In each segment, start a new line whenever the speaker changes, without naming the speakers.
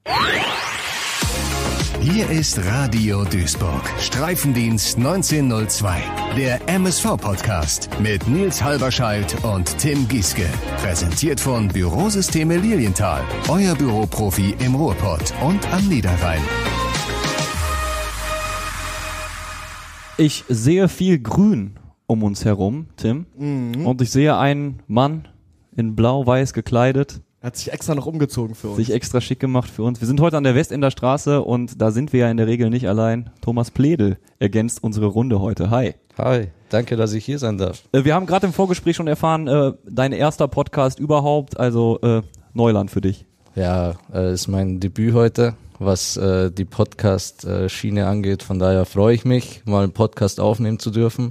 Hier ist Radio Duisburg, Streifendienst 1902, der MSV-Podcast mit Nils Halberscheidt und Tim Gieske. Präsentiert von Bürosysteme Lilienthal, euer Büroprofi im Ruhrpott und am Niederrhein.
Ich sehe viel Grün um uns herum, Tim, und ich sehe einen Mann in blau-weiß gekleidet.
Hat sich extra noch umgezogen für uns.
Sich extra schick gemacht für uns. Wir sind heute an der Westender Straße und da sind wir ja in der Regel nicht allein. Thomas Pledel ergänzt unsere Runde heute. Hi.
Hi, danke, dass ich hier sein darf.
Wir haben gerade im Vorgespräch schon erfahren, dein erster Podcast überhaupt, also Neuland für dich.
Ja, ist mein Debüt heute, was die Podcast-Schiene angeht. Von daher freue ich mich, mal einen Podcast aufnehmen zu dürfen.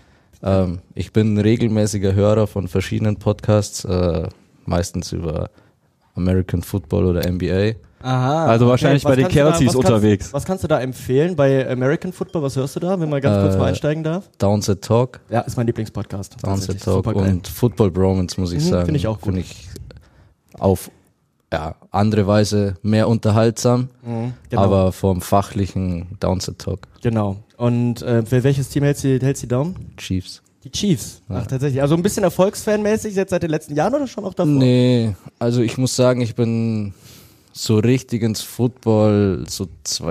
Ich bin ein regelmäßiger Hörer von verschiedenen Podcasts, meistens über American Football oder NBA.
Aha.
Also wahrscheinlich bei den Kelseys unterwegs.
Was kannst du da empfehlen bei American Football? Was hörst du da, wenn man ganz kurz mal einsteigen darf?
Downset Talk.
Ja, ist mein Lieblingspodcast.
Downset Talk und Football Bromance, muss ich sagen.
Finde ich auch gut.
Finde ich auf andere Weise mehr unterhaltsam,
genau.
aber vom fachlichen Downset Talk.
Genau. Und für welches Team hältst du Daumen?
Chiefs.
Die Chiefs. Ach, tatsächlich. Also ein bisschen erfolgsfanmäßig jetzt seit den letzten Jahren oder schon auch davor?
Nee, also ich muss sagen, ich bin so richtig ins Football so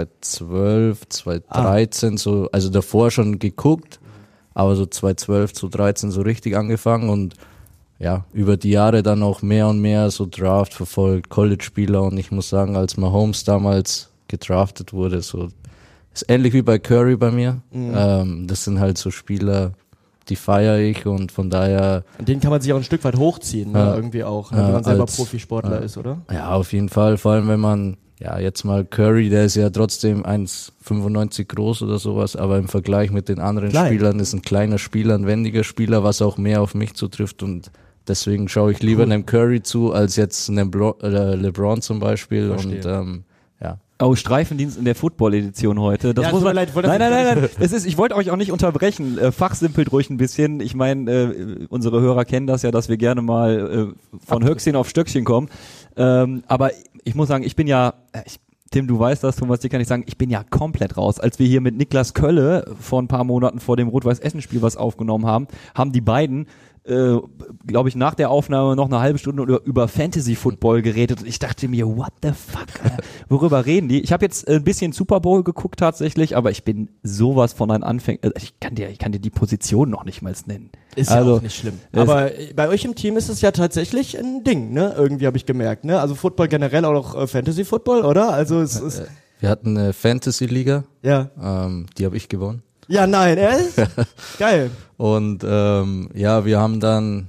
2012, 2013, so, also davor schon geguckt, aber so 2012, 2013 so richtig angefangen und ja, über die Jahre dann auch mehr und mehr so Draft verfolgt, College-Spieler und ich muss sagen, als Mahomes damals gedraftet wurde, so, ist ähnlich wie bei Curry bei mir, das sind halt so Spieler, die feiere ich und von daher...
An denen kann man sich auch ein Stück weit hochziehen, ne? Irgendwie auch, wenn man selber Profisportler ist, oder?
Ja, auf jeden Fall, vor allem wenn man, ja jetzt mal Curry, der ist ja trotzdem 1,95 groß oder sowas, aber im Vergleich mit den anderen Spielern ist ein kleiner Spieler, ein wendiger Spieler, was auch mehr auf mich zutrifft und deswegen schaue ich lieber einem Curry zu, als jetzt einem LeBron zum Beispiel.
Verstehe.
Und
Oh, Streifendienst in der Football-Edition heute. Das
Ja,
muss
tut mir
man.
leid,
Nein. Ich wollte euch auch nicht unterbrechen. Fachsimpelt ruhig ein bisschen. Ich meine, unsere Hörer kennen das ja, dass wir gerne mal von Höchstchen auf Stöckchen kommen. Aber ich muss sagen, ich bin ja, Tim, du weißt das, Thomas, dir kann ich sagen, ich bin ja komplett raus. Als wir hier mit Niklas Kölle vor ein paar Monaten vor dem Rot-Weiß-Essen-Spiel was aufgenommen haben die beiden glaube ich, nach der Aufnahme noch eine halbe Stunde über Fantasy-Football geredet und ich dachte mir, what the fuck, worüber reden die? Ich habe jetzt ein bisschen Super Bowl geguckt tatsächlich, aber ich bin sowas von ein Anfänger, ich kann dir die Position noch nicht mal nennen.
Ist ja auch nicht schlimm. Aber bei euch im Team ist es ja tatsächlich ein Ding, ne? Irgendwie habe ich gemerkt, ne? Also Football generell auch noch Fantasy-Football, oder? Also es ist...
wir hatten eine Fantasy-Liga,
ja.
Die habe ich gewonnen.
Ja, nein, ehrlich? Geil.
Und wir haben dann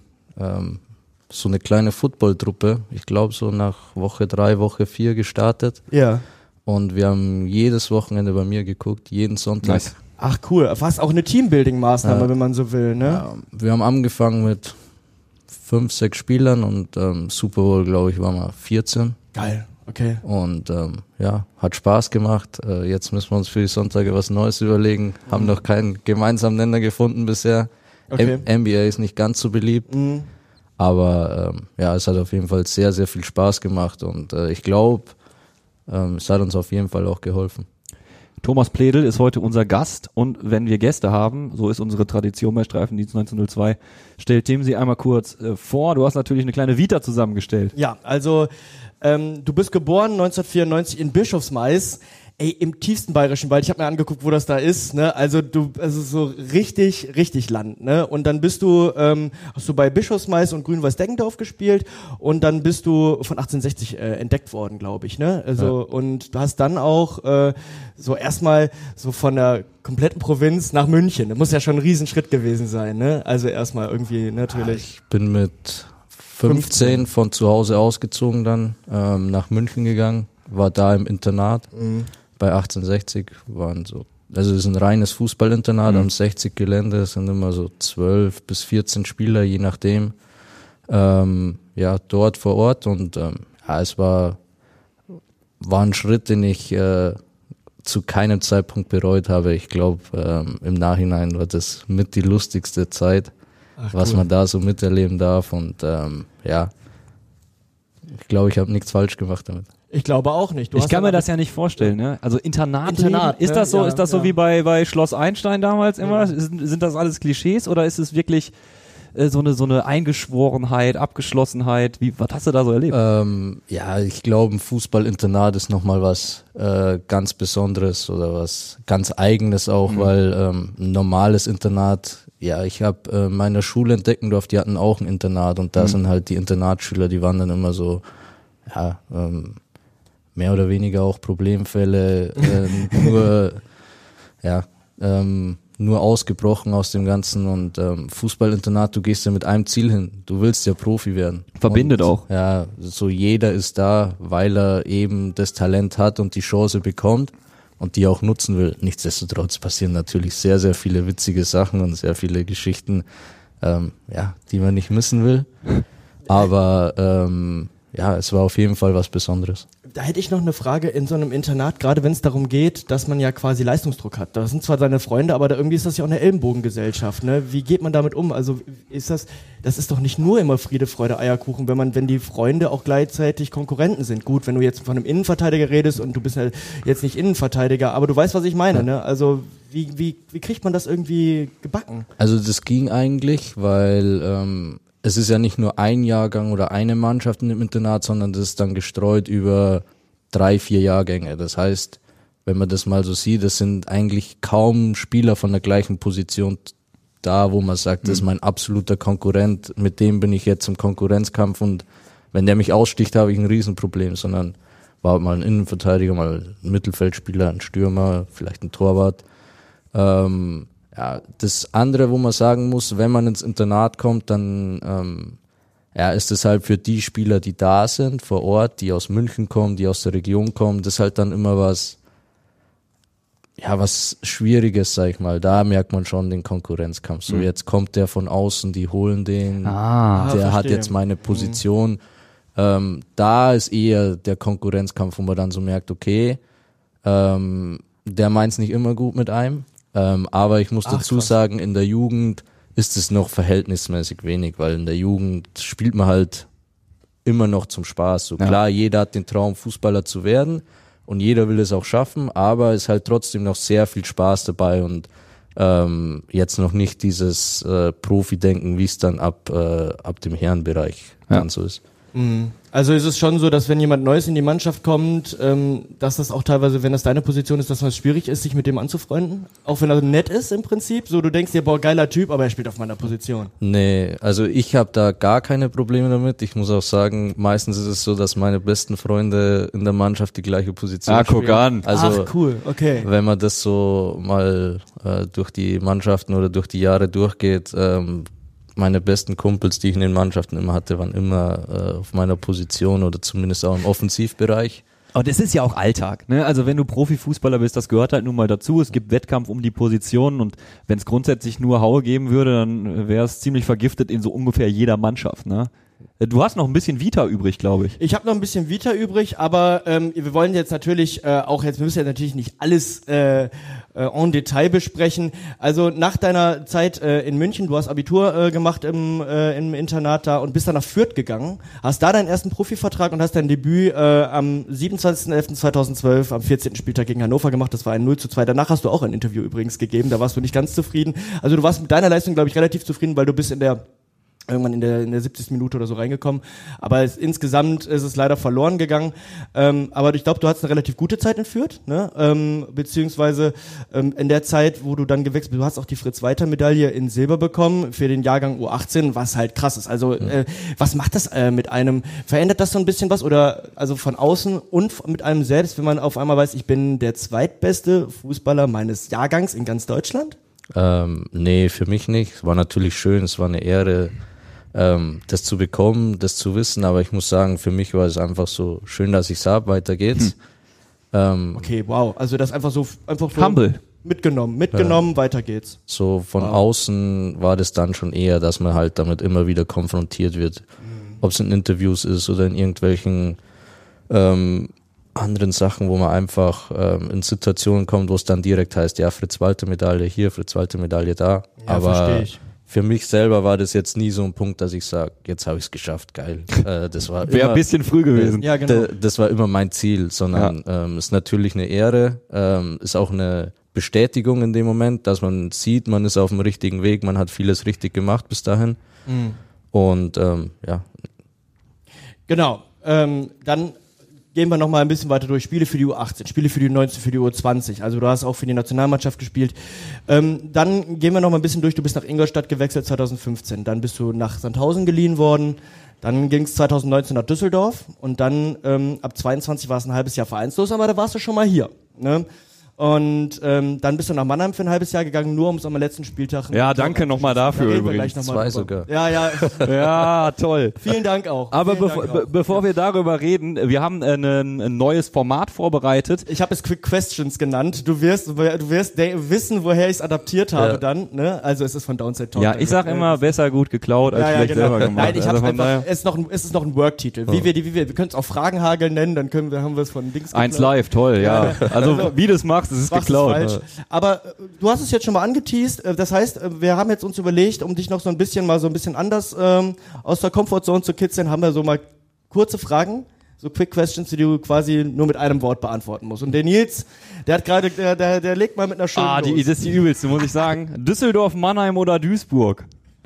so eine kleine Football-Truppe, ich glaube so nach Woche 3, Woche 4 gestartet.
Ja.
Und wir haben jedes Wochenende bei mir geguckt, jeden Sonntag.
Nice.
Ach cool, fast auch eine Teambuilding-Maßnahme, wenn man so will, ne?
Ja, wir haben angefangen mit 5, 6 Spielern und Super Bowl, glaube ich, waren wir 14.
Geil, okay.
Und hat Spaß gemacht. Jetzt müssen wir uns für die Sonntage was Neues überlegen. Haben noch keinen gemeinsamen Nenner gefunden bisher.
Okay.
NBA ist nicht ganz so beliebt. Aber es hat auf jeden Fall sehr, sehr viel Spaß gemacht. Und ich glaube, es hat uns auf jeden Fall auch geholfen.
Thomas Pledel ist heute unser Gast und wenn wir Gäste haben, so ist unsere Tradition bei Streifendienst 1902, stellt Tim sie einmal kurz vor. Du hast natürlich eine kleine Vita zusammengestellt.
Ja, also du bist geboren 1994 in Bischofsmais, im tiefsten bayerischen Wald. Ich habe mir angeguckt, wo das da ist, ne? Also so richtig Land, ne? Und dann hast du bei Bischofsmais und Grün-Weiß-Deggendorf gespielt und dann bist du von 1860 entdeckt worden, glaube ich, ne? Also und du hast dann auch so erstmal so von der kompletten Provinz nach München. Das muss ja schon ein Riesenschritt gewesen sein, ne? Also erstmal irgendwie natürlich.
Ich bin mit 15 von zu Hause ausgezogen dann, nach München gegangen, war da im Internat. Bei 1860 waren so, also es ist ein reines Fußballinternat am 60 Gelände, es sind immer so 12 bis 14 Spieler, je nachdem, dort vor Ort und es war ein Schritt, den ich zu keinem Zeitpunkt bereut habe. Ich glaube, im Nachhinein war das mit die lustigste Zeit, was man da so miterleben darf und ich glaube, ich habe nichts falsch gemacht damit.
Ich glaube auch nicht.
Ich kann mir das ja nicht vorstellen, ne? Also Internat, ist das so?
Ja,
ist das so wie bei Schloss Einstein damals immer? Sind das alles Klischees oder ist es wirklich so eine Eingeschworenheit, Abgeschlossenheit? Was hast du da so erlebt?
Ja, ich glaube, ein Fußballinternat ist nochmal was ganz Besonderes oder was ganz Eigenes auch, weil ein normales Internat, ja, ich habe meine Schule in Deckendorf, die hatten auch ein Internat und da sind halt die Internatsschüler, die waren dann immer so, ja, mehr oder weniger auch Problemfälle, nur ausgebrochen aus dem Ganzen und Fußballinternat, du gehst ja mit einem Ziel hin, du willst ja Profi werden.
Verbindet
und,
auch.
Ja, so jeder ist da, weil er eben das Talent hat und die Chance bekommt und die auch nutzen will. Nichtsdestotrotz passieren natürlich sehr, sehr viele witzige Sachen und sehr viele Geschichten, die man nicht missen will. Aber es war auf jeden Fall was Besonderes.
Da hätte ich noch eine Frage in so einem Internat, gerade wenn es darum geht, dass man ja quasi Leistungsdruck hat. Das sind zwar seine Freunde, aber irgendwie ist das ja auch eine Ellenbogengesellschaft, ne? Wie geht man damit um? Also das ist doch nicht nur immer Friede, Freude, Eierkuchen, wenn die Freunde auch gleichzeitig Konkurrenten sind. Gut, wenn du jetzt von einem Innenverteidiger redest und du bist ja jetzt nicht Innenverteidiger, aber du weißt, was ich meine, ne? Also wie kriegt man das irgendwie gebacken?
Also das ging eigentlich, weil es ist ja nicht nur ein Jahrgang oder eine Mannschaft in dem Internat, sondern das ist dann gestreut über 3-4 Jahrgänge. Das heißt, wenn man das mal so sieht, das sind eigentlich kaum Spieler von der gleichen Position da, wo man sagt, das ist mein absoluter Konkurrent, mit dem bin ich jetzt im Konkurrenzkampf und wenn der mich aussticht, habe ich ein Riesenproblem, sondern war mal ein Innenverteidiger, mal ein Mittelfeldspieler, ein Stürmer, vielleicht ein Torwart. Das andere, wo man sagen muss, wenn man ins Internat kommt, dann ist es halt für die Spieler, die da sind, vor Ort, die aus München kommen, die aus der Region kommen, das ist halt dann immer was Schwieriges, sag ich mal. Da merkt man schon den Konkurrenzkampf. So, jetzt kommt der von außen, die holen den, der hat jetzt meine Position. Da ist eher der Konkurrenzkampf, wo man dann so merkt, okay, der meint's nicht immer gut mit einem. Aber ich muss dazu sagen, in der Jugend ist es noch verhältnismäßig wenig, weil in der Jugend spielt man halt immer noch zum Spaß. So klar, jeder hat den Traum, Fußballer zu werden und jeder will es auch schaffen, aber es ist halt trotzdem noch sehr viel Spaß dabei und jetzt noch nicht dieses Profi-Denken, wie es dann ab dem Herrenbereich dann so ist.
Also ist es schon so, dass wenn jemand Neues in die Mannschaft kommt, dass das auch teilweise, wenn das deine Position ist, dass es schwierig ist, sich mit dem anzufreunden? Auch wenn er nett ist im Prinzip? So, du denkst dir, boah, geiler Typ, aber er spielt auf meiner Position.
Nee, also ich habe da gar keine Probleme damit. Ich muss auch sagen, meistens ist es so, dass meine besten Freunde in der Mannschaft die gleiche Position spielen.
Guck an.
Also,
cool, okay.
Wenn man das so mal durch die Mannschaften oder durch die Jahre durchgeht, meine besten Kumpels, die ich in den Mannschaften immer hatte, waren immer auf meiner Position oder zumindest auch im Offensivbereich.
Und es ist ja auch Alltag, ne? Also wenn du Profifußballer bist, das gehört halt nun mal dazu. Es gibt Wettkampf um die Positionen und wenn es grundsätzlich nur Haue geben würde, dann wäre es ziemlich vergiftet in so ungefähr jeder Mannschaft, ne? Du hast noch ein bisschen Vita übrig, glaube ich.
Ich habe noch ein bisschen Vita übrig, aber wir wollen jetzt natürlich wir müssen ja natürlich nicht alles en Detail besprechen. Also nach deiner Zeit in München, du hast Abitur gemacht im Internat da und bist dann nach Fürth gegangen, hast da deinen ersten Profivertrag und hast dein Debüt am 27.11.2012 am 14. Spieltag gegen Hannover gemacht. Das war ein 0:2. Danach hast du auch ein Interview übrigens gegeben, da warst du nicht ganz zufrieden. Also du warst mit deiner Leistung, glaube ich, relativ zufrieden, weil du bist irgendwann in der 70. Minute oder so reingekommen. Aber insgesamt ist es leider verloren gegangen. Aber ich glaube, du hattest eine relativ gute Zeit in Fürth, ne? Beziehungsweise in der Zeit, wo du dann gewechselt bist, du hast auch die Fritz-Walter-Medaille in Silber bekommen für den Jahrgang U18, was halt krass ist. Also was macht das mit einem? Verändert das so ein bisschen was? Oder also von außen und mit einem selbst, wenn man auf einmal weiß, ich bin der zweitbeste Fußballer meines Jahrgangs in ganz Deutschland?
Nee, für mich nicht. Es war natürlich schön, es war eine Ehre, das zu bekommen, das zu wissen, aber ich muss sagen, für mich war es einfach so schön, dass ich es habe, weiter geht's.
Okay, wow, also das einfach so
Humble.
Mitgenommen, weiter geht's.
So von außen war das dann schon eher, dass man halt damit immer wieder konfrontiert wird, ob es in Interviews ist oder in irgendwelchen anderen Sachen, wo man einfach in Situationen kommt, wo es dann direkt heißt, ja, Fritz-Walter-Medaille hier, Fritz-Walter-Medaille da,
Ja,
aber
verstehe ich.
für mich selber war das jetzt nie so ein Punkt, dass ich sage, jetzt habe ich es geschafft, geil. Das war
Wäre
immer,
ein bisschen früh gewesen.
Ja, genau.
das war immer mein Ziel, sondern ist natürlich eine Ehre, ist auch eine Bestätigung in dem Moment, dass man sieht, man ist auf dem richtigen Weg, man hat vieles richtig gemacht bis dahin. Und ja.
Genau. Dann gehen wir nochmal ein bisschen weiter durch. Spiele für die U18, Spiele für die U19, für die U20. Also du hast auch für die Nationalmannschaft gespielt. Dann gehen wir nochmal ein bisschen durch. Du bist nach Ingolstadt gewechselt 2015. Dann bist du nach Sandhausen geliehen worden. Dann ging es 2019 nach Düsseldorf. Und dann ab 22 war es ein halbes Jahr vereinslos, aber da warst du schon mal hier. Ne? Und dann bist du nach Mannheim für ein halbes Jahr gegangen, nur um es am letzten Spieltag...
Ja, danke nochmal dafür übrigens.
2 sogar.
Ja, ja.
Ja, toll.
Vielen Dank auch.
Aber
Vielen Dank auch.
bevor wir darüber reden, wir haben ein neues Format vorbereitet.
Ich habe es Quick Questions genannt. Du wirst wissen, woher ich es adaptiert habe dann. Ne? Also es ist von Downside Talk.
Ja, ich sag immer, besser gut geklaut als schlecht selber gemacht.
Nein, ich hab's
Also von
einfach, es ist noch ein Worktitel. Wir können es auch Fragenhagel nennen, dann haben wir es von Dings
Eins
geklaut.
live, toll, ja. Also wie du es machst, es ist
Machst
geklaut.
es falsch. Aber du hast es jetzt schon mal angeteased. Das heißt, wir haben jetzt uns überlegt, um dich noch so ein bisschen anders aus der Comfortzone zu kitzeln, haben wir so mal kurze Fragen, so Quick Questions, die du quasi nur mit einem Wort beantworten musst. Und der Nils, der hat gerade, der legt mal mit einer schönen
Das ist die übelste, muss ich sagen. Düsseldorf, Mannheim oder Duisburg?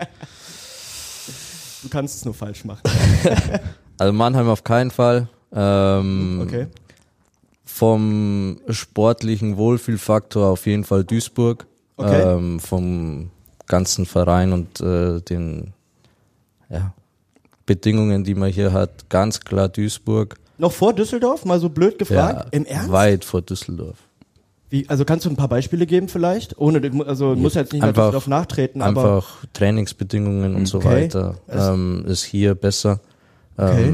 Du kannst es nur falsch machen.
Also Mannheim auf keinen Fall.
Okay.
Vom sportlichen Wohlfühlfaktor auf jeden Fall Duisburg.
Okay.
Vom ganzen Verein und den Bedingungen, die man hier hat, ganz klar Duisburg.
Noch vor Düsseldorf, mal so blöd gefragt.
Ja,
Im Ernst?
weit vor Düsseldorf.
Wie, also kannst du ein paar Beispiele geben vielleicht? Ohne, also muss jetzt nicht nach Düsseldorf nachtreten, aber...
Einfach Trainingsbedingungen und so
Okay.
weiter ist hier besser.
Okay.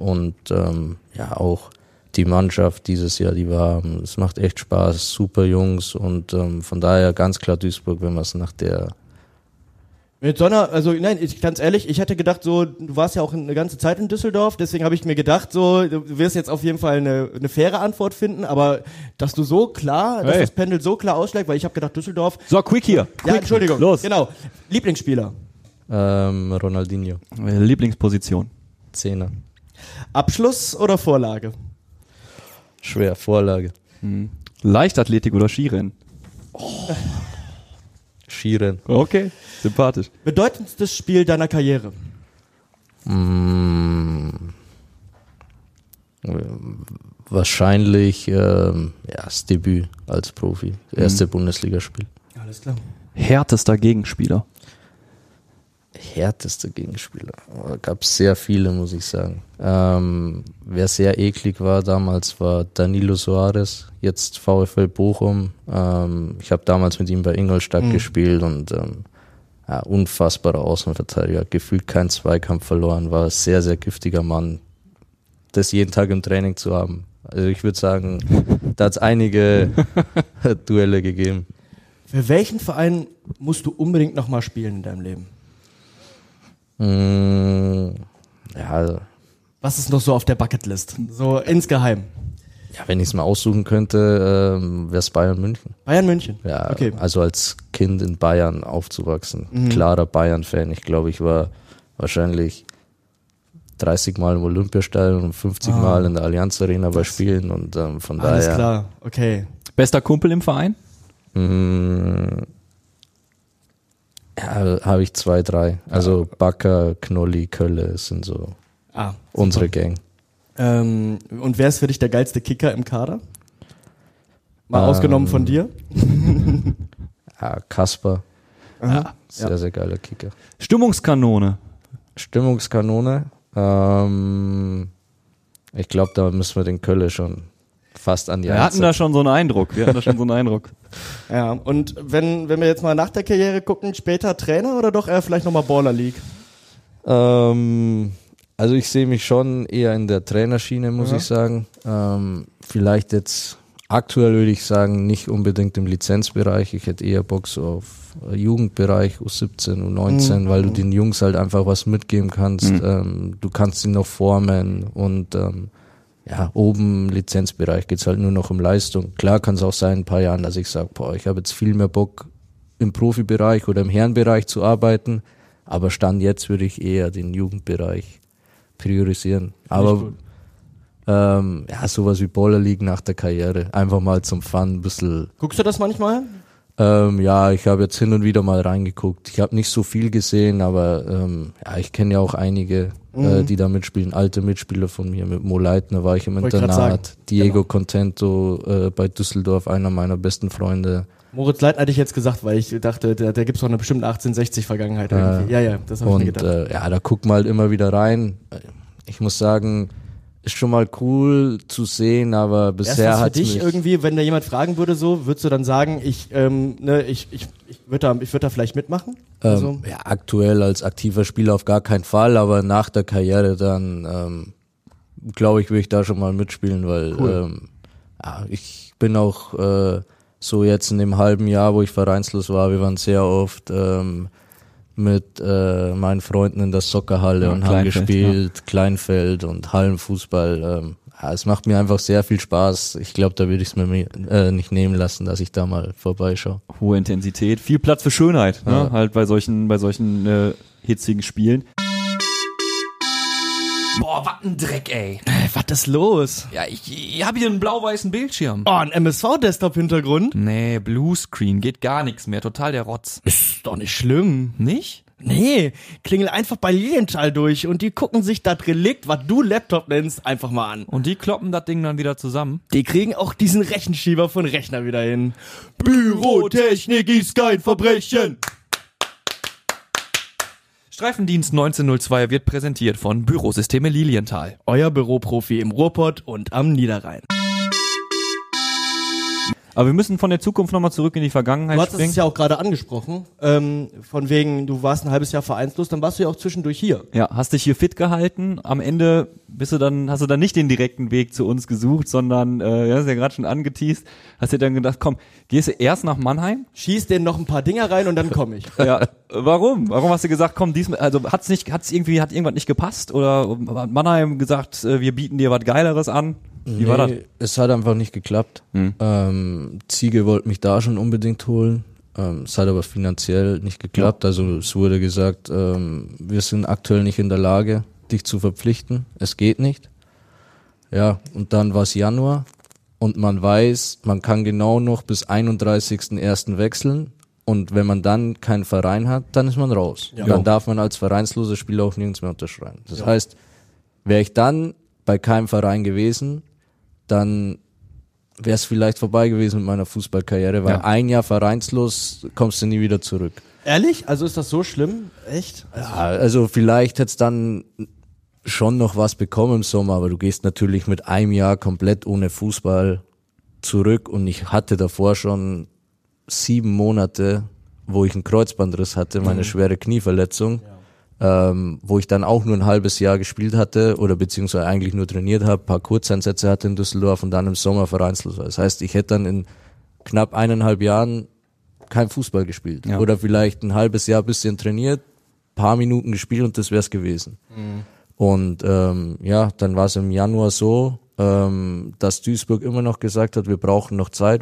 Auch die Mannschaft dieses Jahr, es macht echt Spaß, super Jungs und von daher ganz klar Duisburg, wenn man es nach der...
Mit ganz ehrlich, ich hätte gedacht, so, du warst ja auch eine ganze Zeit in Düsseldorf, deswegen habe ich mir gedacht, so, du wirst jetzt auf jeden Fall eine faire Antwort finden, aber dass du so klar, dass das Pendel so klar ausschlägt, weil ich habe gedacht, Düsseldorf...
So, quick hier.
Ja, Entschuldigung.
Los.
Genau. Lieblingsspieler?
Ronaldinho,
Lieblingsposition.
10er.
Abschluss oder Vorlage?
Schwer, Vorlage.
Leichtathletik oder Skirennen?
Skirennen.
Okay, sympathisch.
Bedeutendstes Spiel deiner Karriere?
Wahrscheinlich das Debüt als Profi. Erste Bundesligaspiel.
Alles klar.
Härtester Gegenspieler?
Härteste Gegenspieler. Gab sehr viele, muss ich sagen. Wer sehr eklig war damals, war Danilo Soares, jetzt VfL Bochum. Ich habe damals mit ihm bei Ingolstadt gespielt und unfassbarer Außenverteidiger. Gefühlt keinen Zweikampf verloren, war ein sehr, sehr giftiger Mann. Das jeden Tag im Training zu haben. Also ich würde sagen, da hat es einige Duelle gegeben.
Für welchen Verein musst du unbedingt nochmal spielen in deinem Leben? Was ist noch so auf der Bucketlist? So insgeheim.
Ja, wenn ich es mal aussuchen könnte, wäre es Bayern München.
Bayern München?
Ja,
Okay.
also als Kind in Bayern aufzuwachsen. Klarer Bayern-Fan. Ich glaube, ich war wahrscheinlich 30 Mal im Olympiastadion und 50 Mal in der Allianz Arena bei Spielen und von daher.
Alles klar, okay.
Bester Kumpel im Verein?
Ja, habe ich 2, 3. Also Bakker, Knolli, Kölle sind so unsere Gang.
Und wer ist für dich der geilste Kicker im Kader? Mal ausgenommen von dir?
Ja, Kasper. Sehr, sehr geiler Kicker.
Stimmungskanone?
Stimmungskanone. Ich glaube, da müssen wir den Kölle schon fast an die
Wir hatten da schon so einen Eindruck.
Ja, und wenn wir jetzt mal nach der Karriere gucken, später Trainer oder doch eher vielleicht nochmal Baller League?
Also ich sehe mich schon eher in der Trainerschiene, muss ich sagen. Vielleicht jetzt aktuell würde ich sagen, nicht unbedingt im Lizenzbereich. Ich hätte eher Bock so auf Jugendbereich, U17, U19, weil du den Jungs halt einfach was mitgeben kannst. Du kannst sie noch formen und oben im Lizenzbereich geht's halt nur noch um Leistung. Klar kann es auch sein, in ein paar Jahren, dass ich sage, ich habe jetzt viel mehr Bock, im Profibereich oder im Herrenbereich zu arbeiten. Aber Stand jetzt würde ich eher den Jugendbereich priorisieren. Aber sowas wie Baller League nach der Karriere. Einfach mal zum Fun ein bisschen.
Guckst du das manchmal?
Ja, ich habe jetzt hin und wieder mal reingeguckt. Ich habe nicht so viel gesehen, aber ich kenne ja auch einige, die da mitspielen. Alte Mitspieler von mir. Mit Mo Leitner war ich im Internat. Diego Contento bei Düsseldorf, einer meiner besten Freunde.
Moritz Leitner hatte ich jetzt gesagt, weil ich dachte, da gibt's doch eine bestimmte 1860-Vergangenheit irgendwie. Ja, das habe ich mir gedacht.
Da guckt man halt immer wieder rein. Ich muss sagen, ist schon mal cool zu sehen, aber bisher hat
mich... Für dich irgendwie, wenn da jemand fragen würde, so, würdest du dann sagen, ich würde da vielleicht mitmachen?
Aktuell als aktiver Spieler auf gar keinen Fall, aber nach der Karriere dann, glaube ich, will ich da schon mal mitspielen, weil
cool.
Ich bin auch so jetzt in dem halben Jahr, wo ich vereinslos war, wir waren sehr oft mit meinen Freunden in der Soccerhalle und haben gespielt, Kleinfeld und Hallenfußball. Es macht mir einfach sehr viel Spaß. Ich glaube, da würde ich es mir nicht nehmen lassen, dass ich da mal vorbeischaue.
Hohe Intensität, viel Platz für Schönheit, ne? Halt bei solchen hitzigen Spielen.
Boah, was ein Dreck, ey.
Was ist los?
Ja, ich habe hier einen blau-weißen Bildschirm.
Oh, ein MSV-Desktop-Hintergrund?
Nee, Bluescreen, geht gar nichts mehr, total der Rotz.
Ist doch nicht schlimm.
Nicht?
Nee, klingel einfach bei Lilienthal durch und die gucken sich das Relikt, was du Laptop nennst, einfach mal an.
Und die kloppen das Ding dann wieder zusammen?
Die kriegen auch diesen Rechenschieber von Rechner wieder hin. Bürotechnik ist kein Verbrechen.
Streifendienst 1902 wird präsentiert von Bürosysteme Lilienthal.
Euer Büroprofi im Ruhrpott und am Niederrhein.
Aber wir müssen von der Zukunft nochmal zurück in die Vergangenheit springen.
Du hast es ja auch gerade angesprochen, von wegen, du warst ein halbes Jahr vereinslos, dann warst du ja auch zwischendurch hier.
Ja, hast dich hier fit gehalten, am Ende hast du dann nicht den direkten Weg zu uns gesucht, sondern, hast ja gerade schon angeteast, hast dir dann gedacht, komm, gehst du erst nach Mannheim?
Schieß denen noch ein paar Dinger rein und dann komme ich.
Ja, warum? Warum hast du gesagt, komm, diesmal, also hat irgendwas nicht gepasst oder hat Mannheim gesagt, wir bieten dir was Geileres an? Wie war das?
Es hat einfach nicht geklappt. Ziege wollte mich da schon unbedingt holen. Es hat aber finanziell nicht geklappt. Ja. Also es wurde gesagt, wir sind aktuell nicht in der Lage, dich zu verpflichten. Es geht nicht. Ja, und dann war es Januar und man weiß, man kann genau noch bis 31.01. wechseln. Und wenn man dann keinen Verein hat, dann ist man raus. Ja. Dann darf man als vereinsloser Spieler auch nirgends mehr unterschreiben. Das heißt, wäre ich dann bei keinem Verein gewesen, dann wäre es vielleicht vorbei gewesen mit meiner Fußballkarriere, weil ein Jahr vereinslos kommst du nie wieder zurück.
Ehrlich? Also ist das so schlimm? Echt?
Also vielleicht hättest dann schon noch was bekommen im Sommer, aber du gehst natürlich mit einem Jahr komplett ohne Fußball zurück und ich hatte davor schon 7 Monate, wo ich einen Kreuzbandriss hatte, meine schwere Knieverletzung. Wo ich dann auch nur ein halbes Jahr gespielt hatte oder beziehungsweise eigentlich nur trainiert habe, paar Kurzeinsätze hatte in Düsseldorf und dann im Sommer vereinslos war. Das heißt, ich hätte dann in knapp 1,5 Jahren kein Fußball gespielt. Ja. Oder vielleicht ein halbes Jahr bisschen trainiert, paar Minuten gespielt und das wär's gewesen. Und dann war es im Januar so, dass Duisburg immer noch gesagt hat, wir brauchen noch Zeit.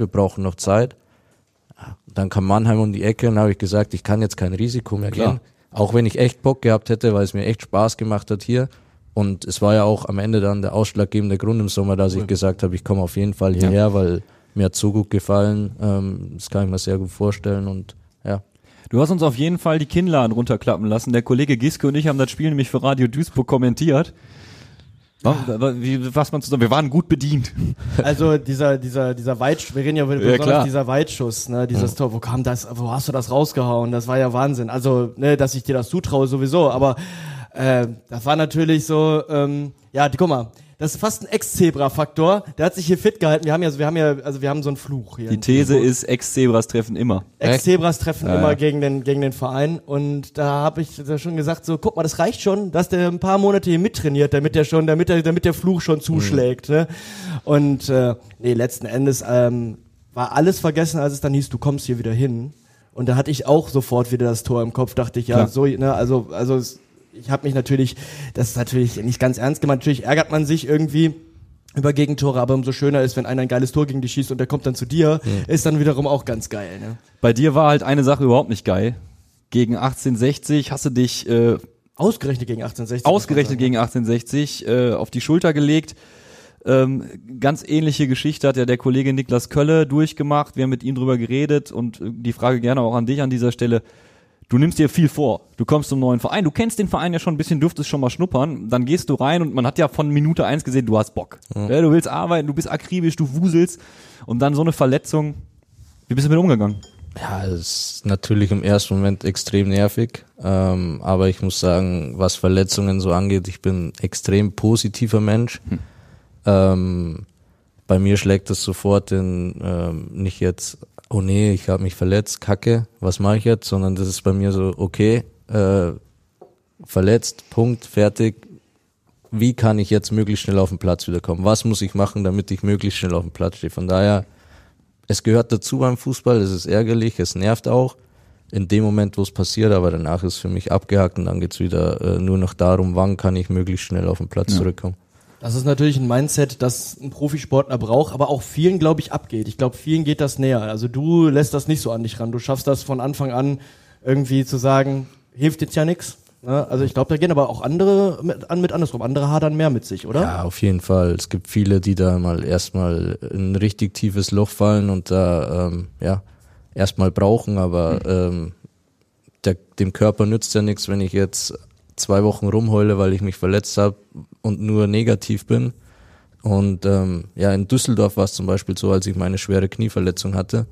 Dann kam Mannheim um die Ecke und habe ich gesagt, ich kann jetzt kein Risiko mehr gehen. Auch wenn ich echt Bock gehabt hätte, weil es mir echt Spaß gemacht hat hier. Und es war ja auch am Ende dann der ausschlaggebende Grund im Sommer, dass ich gesagt habe, ich komme auf jeden Fall hierher, weil mir hat so gut gefallen. Das kann ich mir sehr gut vorstellen und ja.
Du hast uns auf jeden Fall die Kinnladen runterklappen lassen. Der Kollege Giske und ich haben das Spiel nämlich für Radio Duisburg kommentiert. Wir waren gut bedient.
Also dieser Weitschuss, wir reden ja besonders dieser Weitschuss, ne, dieses Tor, wo hast du das rausgehauen? Das war ja Wahnsinn. Also, ne, dass ich dir das zutraue sowieso, aber das war natürlich so, guck mal, das ist fast ein Ex-Zebra-Faktor. Der hat sich hier fit gehalten. Wir haben so einen Fluch hier.
Die These ist, Ex-Zebras treffen immer.
Ex-Zebras treffen immer gegen den Verein. Und da habe ich schon gesagt, so, guck mal, das reicht schon, dass der ein paar Monate hier mittrainiert, damit der Fluch schon zuschlägt. Ne? Und letzten Endes war alles vergessen, als es dann hieß, du kommst hier wieder hin. Und da hatte ich auch sofort wieder das Tor im Kopf, dachte ich, ich habe mich natürlich, das ist natürlich nicht ganz ernst gemeint, natürlich ärgert man sich irgendwie, über Gegentore, aber umso schöner ist, wenn einer ein geiles Tor gegen dich schießt und der kommt dann zu dir, ist dann wiederum auch ganz geil. Ne?
Bei dir war halt eine Sache überhaupt nicht geil. Gegen 1860 hast du dich
Ausgerechnet gegen 1860.
gegen 1860 auf die Schulter gelegt. Ganz ähnliche Geschichte hat ja der Kollege Niklas Kölle durchgemacht. Wir haben mit ihm drüber geredet und die Frage gerne auch an dich an dieser Stelle. Du nimmst dir viel vor. Du kommst zum neuen Verein. Du kennst den Verein ja schon ein bisschen, dürftest schon mal schnuppern. Dann gehst du rein und man hat ja von Minute 1 gesehen, du hast Bock. Ja, du willst arbeiten, du bist akribisch, du wuselst. Und dann so eine Verletzung. Wie bist du damit umgegangen?
Ja, es ist natürlich im ersten Moment extrem nervig. Aber ich muss sagen, was Verletzungen so angeht, ich bin ein extrem positiver Mensch. Bei mir schlägt das sofort in nicht jetzt, oh nee, ich habe mich verletzt, kacke, was mache ich jetzt? Sondern das ist bei mir so, okay, verletzt, Punkt, fertig. Wie kann ich jetzt möglichst schnell auf den Platz wiederkommen? Was muss ich machen, damit ich möglichst schnell auf dem Platz stehe? Von daher, es gehört dazu beim Fußball, es ist ärgerlich, es nervt auch in dem Moment, wo es passiert, aber danach ist es für mich abgehakt und dann geht's wieder nur noch darum, wann kann ich möglichst schnell auf den Platz zurückkommen.
Das ist natürlich ein Mindset, das ein Profisportler braucht, aber auch vielen, glaube ich, abgeht. Ich glaube, vielen geht das näher. Also du lässt das nicht so an dich ran. Du schaffst das von Anfang an irgendwie zu sagen, hilft jetzt ja nichts. Ne? Also ich glaube, da gehen aber auch andere mit andersrum. Andere hadern mehr mit sich, oder?
Ja, auf jeden Fall. Es gibt viele, die da erstmal in ein richtig tiefes Loch fallen und da erstmal brauchen, aber dem Körper nützt ja nichts, wenn ich jetzt 2 Wochen rumheule, weil ich mich verletzt habe und nur negativ bin. Und in Düsseldorf war es zum Beispiel so, als ich meine schwere Knieverletzung hatte,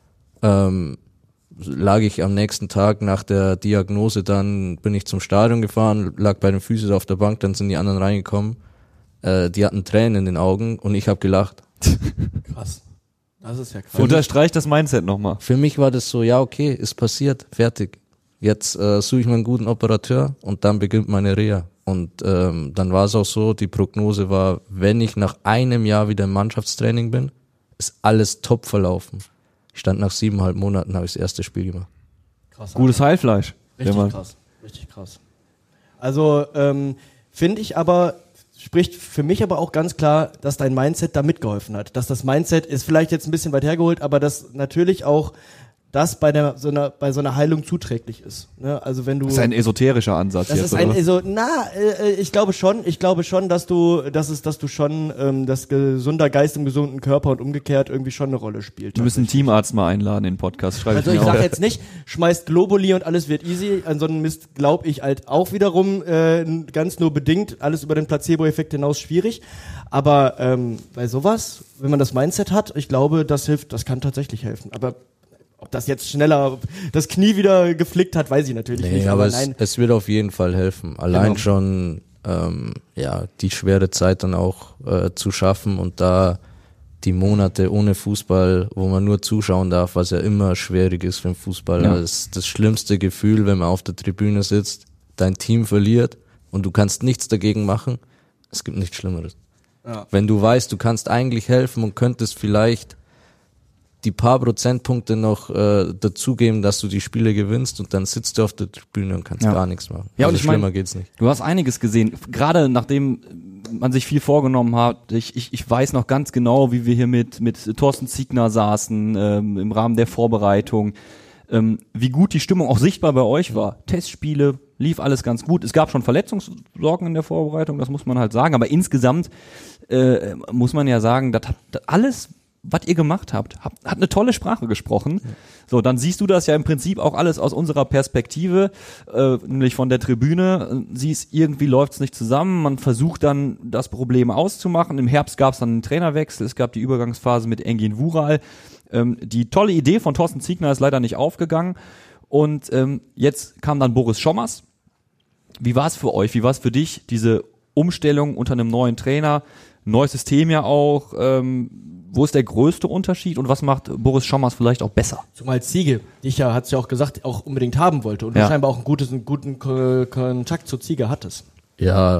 lag ich am nächsten Tag nach der Diagnose, dann bin ich zum Stadion gefahren, lag bei den Physios auf der Bank, dann sind die anderen reingekommen, die hatten Tränen in den Augen und ich habe gelacht.
Krass. Das ist ja krass.
Unterstreicht das Mindset nochmal.
Für mich war das so, ja okay, ist passiert, fertig. Jetzt suche ich mir einen guten Operateur und dann beginnt meine Reha. Und dann war es auch so, die Prognose war, wenn ich nach einem Jahr wieder im Mannschaftstraining bin, ist alles top verlaufen. Ich stand nach 7,5 Monaten, habe ich das erste Spiel gemacht.
Krass.
Gutes Heilfleisch.
Richtig krass. Also finde ich aber, spricht für mich aber auch ganz klar, dass dein Mindset da mitgeholfen hat. Dass das Mindset ist vielleicht jetzt ein bisschen weit hergeholt, aber dass natürlich auch das bei so einer Heilung zuträglich ist. Ne? Also wenn du,
Das ist ein esoterischer Ansatz
das
jetzt,
ist ein,
oder?
ich glaube schon, dass du schon, dass gesunder Geist im gesunden Körper und umgekehrt irgendwie schon eine Rolle spielt.
Wir müssen einen Teamarzt mal einladen in den Podcast, schreibe
Also
ich
ich
mir
sage
auf.
jetzt nicht, schmeißt Globuli und alles wird easy. An so einen Mist glaube ich halt auch wiederum ganz nur bedingt. Alles über den Placebo-Effekt hinaus schwierig. Aber bei sowas, wenn man das Mindset hat, ich glaube, das hilft, das kann tatsächlich helfen. Aber ob das jetzt schneller das Knie wieder geflickt hat, weiß ich natürlich nicht.
Aber
nein.
es wird auf jeden Fall helfen. Allein schon die schwere Zeit dann auch zu schaffen und da die Monate ohne Fußball, wo man nur zuschauen darf, was ja immer schwierig ist für den Fußball.
Ja.
Das ist das schlimmste Gefühl, wenn man auf der Tribüne sitzt, dein Team verliert und du kannst nichts dagegen machen. Es gibt nichts Schlimmeres.
Ja.
Wenn du weißt, du kannst eigentlich helfen und könntest vielleicht die paar Prozentpunkte noch dazugeben, dass du die Spiele gewinnst und dann sitzt du auf der Tribüne und kannst gar nichts machen.
Ja,
also
und ich mein,
schlimmer geht's nicht.
Du hast einiges gesehen, gerade nachdem man sich viel vorgenommen hat. Ich weiß noch ganz genau, wie wir hier mit Thorsten Ziegner saßen im Rahmen der Vorbereitung, wie gut die Stimmung auch sichtbar bei euch war. Testspiele, lief alles ganz gut. Es gab schon Verletzungssorgen in der Vorbereitung, das muss man halt sagen, aber insgesamt muss man ja sagen, das alles, was ihr gemacht habt, hat eine tolle Sprache gesprochen. So, dann siehst du das ja im Prinzip auch alles aus unserer Perspektive, nämlich von der Tribüne. Siehst, irgendwie läuft's nicht zusammen. Man versucht dann, das Problem auszumachen. Im Herbst gab's dann einen Trainerwechsel. Es gab die Übergangsphase mit Engin Wural. Die tolle Idee von Thorsten Ziegner ist leider nicht aufgegangen. Und jetzt kam dann Boris Schommers. Wie war's für euch? Wie war's für dich, diese Umstellung unter einem neuen Trainer? Neues System ja auch. Wo ist der größte Unterschied und was macht Boris Schommers vielleicht auch besser?
Zumal Ziege, dich ja, hat's ja auch gesagt, auch unbedingt haben wollte und du scheinbar auch einen guten Kontakt zur Ziege hattest.
Ja,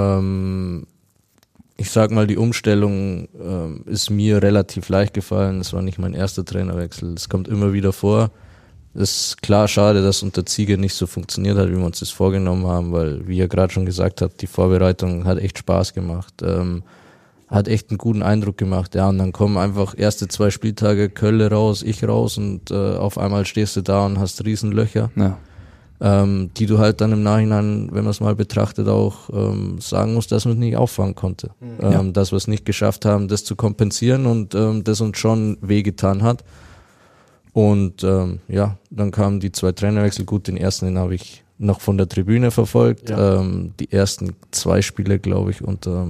ich sag mal, die Umstellung ist mir relativ leicht gefallen. Es war nicht mein erster Trainerwechsel. Es kommt immer wieder vor. Es ist klar schade, dass unter Ziege nicht so funktioniert hat, wie wir uns das vorgenommen haben, weil, wie ihr gerade schon gesagt habt, die Vorbereitung hat echt Spaß gemacht. hat echt einen guten Eindruck gemacht, ja, und dann kommen einfach erste 2 Spieltage Kölle raus, ich raus und auf einmal stehst du da und hast Riesenlöcher, die du halt dann im Nachhinein, wenn man es mal betrachtet, auch sagen musst, dass man es nicht auffangen konnte. Dass wir es nicht geschafft haben, das zu kompensieren und das uns schon wehgetan hat. Und dann kamen die 2 Trainerwechsel. Gut, den ersten, den habe ich noch von der Tribüne verfolgt. Die ersten 2 Spiele, glaube ich, unter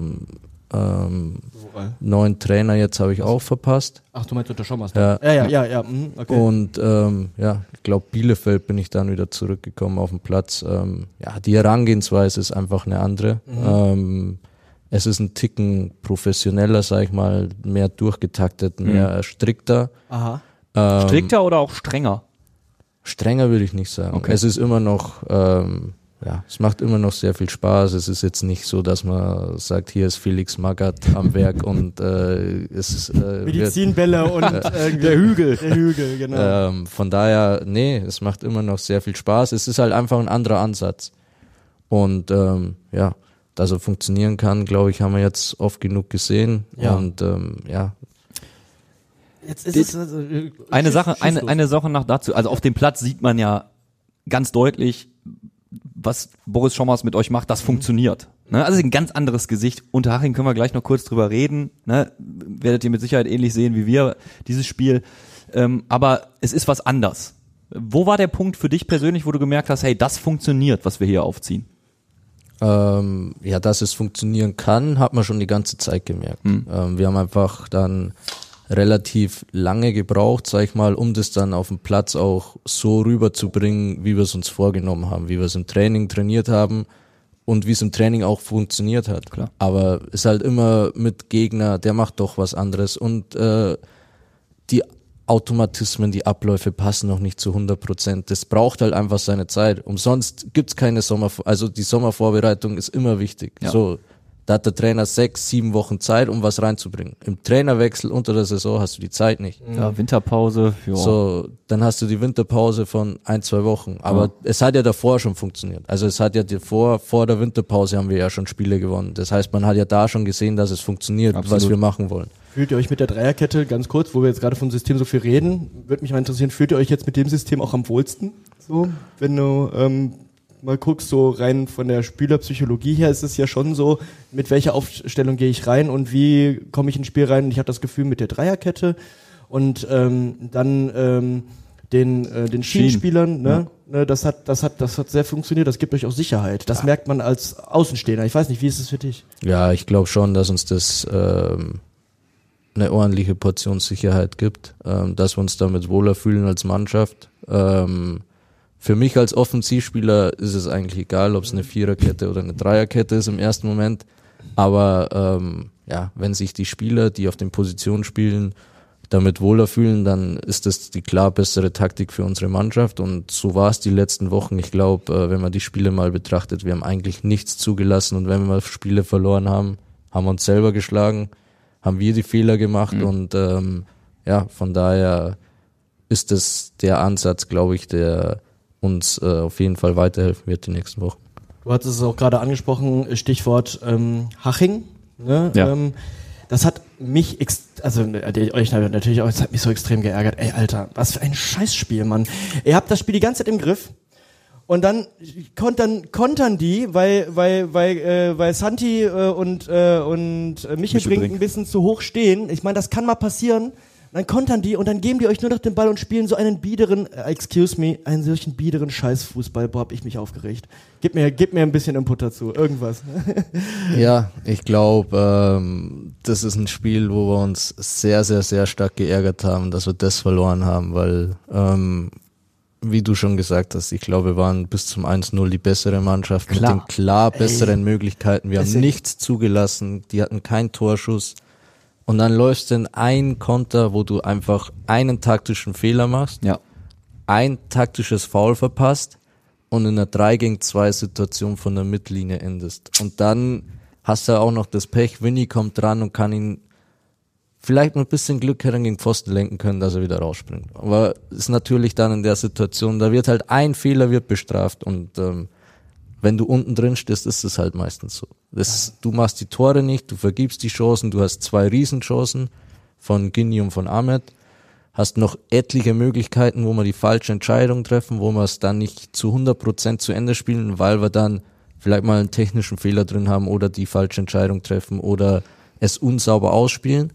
neuen Trainer jetzt habe ich auch verpasst.
Ach, du meinst unter Schaumaster? Ja. Okay.
Und ich glaube, Bielefeld bin ich dann wieder zurückgekommen auf den Platz. Die Herangehensweise ist einfach eine andere. Es ist ein Ticken professioneller, sag ich mal, mehr durchgetaktet, mehr strikter.
Aha.
Strikter oder auch strenger?
Strenger würde ich nicht sagen.
Okay.
Es ist immer noch, es macht immer noch sehr viel Spaß. Es ist jetzt nicht so, dass man sagt, hier ist Felix Magath am Werk und es ist
Medizinbälle und der Hügel. Der Hügel, genau.
Von daher, nee, es macht immer noch sehr viel Spaß. Es ist halt einfach ein anderer Ansatz. Und dass er funktionieren kann, glaube ich, haben wir jetzt oft genug gesehen.
Ja.
Und
Jetzt ist es
Eine Sache noch dazu. Also auf dem Platz sieht man ja ganz deutlich, was Boris Schommers mit euch macht, das funktioniert. Ne? Also ein ganz anderes Gesicht. Unterhaching können wir gleich noch kurz drüber reden. Ne? Werdet ihr mit Sicherheit ähnlich sehen wie wir, dieses Spiel. Aber es ist was anders. Wo war der Punkt für dich persönlich, wo du gemerkt hast, hey, das funktioniert, was wir hier aufziehen?
Dass es funktionieren kann, hat man schon die ganze Zeit gemerkt. Wir haben einfach dann relativ lange gebraucht, sag ich mal, um das dann auf dem Platz auch so rüberzubringen, wie wir es uns vorgenommen haben, wie wir es im Training trainiert haben und wie es im Training auch funktioniert hat.
Klar.
Aber es ist halt immer mit Gegner, der macht doch was anderes und die Automatismen, die Abläufe passen noch nicht zu 100%. Das braucht halt einfach seine Zeit. Umsonst gibt's keine die Sommervorbereitung ist immer wichtig.
Ja.
So, da hat der Trainer 6-7 Wochen Zeit, um was reinzubringen. Im Trainerwechsel unter der Saison hast du die Zeit nicht.
Ja, Winterpause. Ja.
So, dann hast du die Winterpause von 1-2 Wochen. Aber es hat ja davor schon funktioniert. Also es hat ja vor der Winterpause haben wir ja schon Spiele gewonnen. Das heißt, man hat ja da schon gesehen, dass es funktioniert,
Absolut.
was wir machen wollen.
Fühlt ihr euch mit der Dreierkette, ganz kurz, wo wir jetzt gerade vom System so viel reden, würde mich mal interessieren, fühlt ihr euch jetzt mit dem System auch am wohlsten? So, wenn du mal guckst, so rein von der Spielerpsychologie her ist es ja schon so, mit welcher Aufstellung gehe ich rein und wie komme ich ins Spiel rein? Und ich habe das Gefühl mit der Dreierkette und dann den Schienenspielern, ne? Das hat sehr funktioniert, das gibt euch auch Sicherheit. Das merkt man als Außenstehender. Ich weiß nicht, wie ist es für dich?
Ja, ich glaube schon, dass uns das eine ordentliche Portion Sicherheit gibt, dass wir uns damit wohler fühlen als Mannschaft. Für mich als Offensivspieler ist es eigentlich egal, ob es eine Viererkette oder eine Dreierkette ist im ersten Moment. Aber wenn sich die Spieler, die auf den Positionen spielen, damit wohler fühlen, dann ist das die klar bessere Taktik für unsere Mannschaft. Und so war es die letzten Wochen. Ich glaube, wenn man die Spiele mal betrachtet, wir haben eigentlich nichts zugelassen. Und wenn wir mal Spiele verloren haben, haben wir uns selber geschlagen, haben wir die Fehler gemacht. Und von daher ist das der Ansatz, glaube ich, der uns auf jeden Fall weiterhelfen wird die nächsten Wochen.
Du hattest es auch gerade angesprochen, Stichwort Haching. Ne?
Ja.
Das hat mich, euch natürlich auch, es hat mich so extrem geärgert. Ey, Alter, was für ein Scheißspiel, Mann. Ihr habt das Spiel die ganze Zeit im Griff und dann kontern die, weil Santi und Michelbrink ein bisschen zu hoch stehen. Ich meine, das kann mal passieren. Dann kontern die und dann geben die euch nur noch den Ball und spielen so einen biederen, einen solchen biederen Scheißfußball. Boah, hab ich mich aufgeregt. Gib mir ein bisschen Input dazu, irgendwas.
Ja, ich glaube, das ist ein Spiel, wo wir uns sehr, sehr, sehr stark geärgert haben, dass wir das verloren haben, weil, wie du schon gesagt hast, ich glaube, wir waren bis zum 1-0 die bessere Mannschaft mit den klar besseren Möglichkeiten. Wir haben nichts zugelassen, die hatten keinen Torschuss. Und dann läufst du in einen Konter, wo du einfach einen taktischen Fehler machst, ein taktisches Foul verpasst und in einer 3-gegen-2 Situation von der Mittellinie endest. Und dann hast du auch noch das Pech, Winnie kommt dran und kann ihn vielleicht mit ein bisschen Glück hätte gegen Pfosten lenken können, dass er wieder rausspringt. Aber ist natürlich dann in der Situation, da wird halt ein Fehler wird bestraft und wenn du unten drin stehst, ist es halt meistens so. Du machst die Tore nicht, du vergibst die Chancen, du hast 2 Riesenchancen von Gini und von Ahmed, hast noch etliche Möglichkeiten, wo wir die falsche Entscheidung treffen, wo wir es dann nicht zu 100% zu Ende spielen, weil wir dann vielleicht mal einen technischen Fehler drin haben oder die falsche Entscheidung treffen oder es unsauber ausspielen.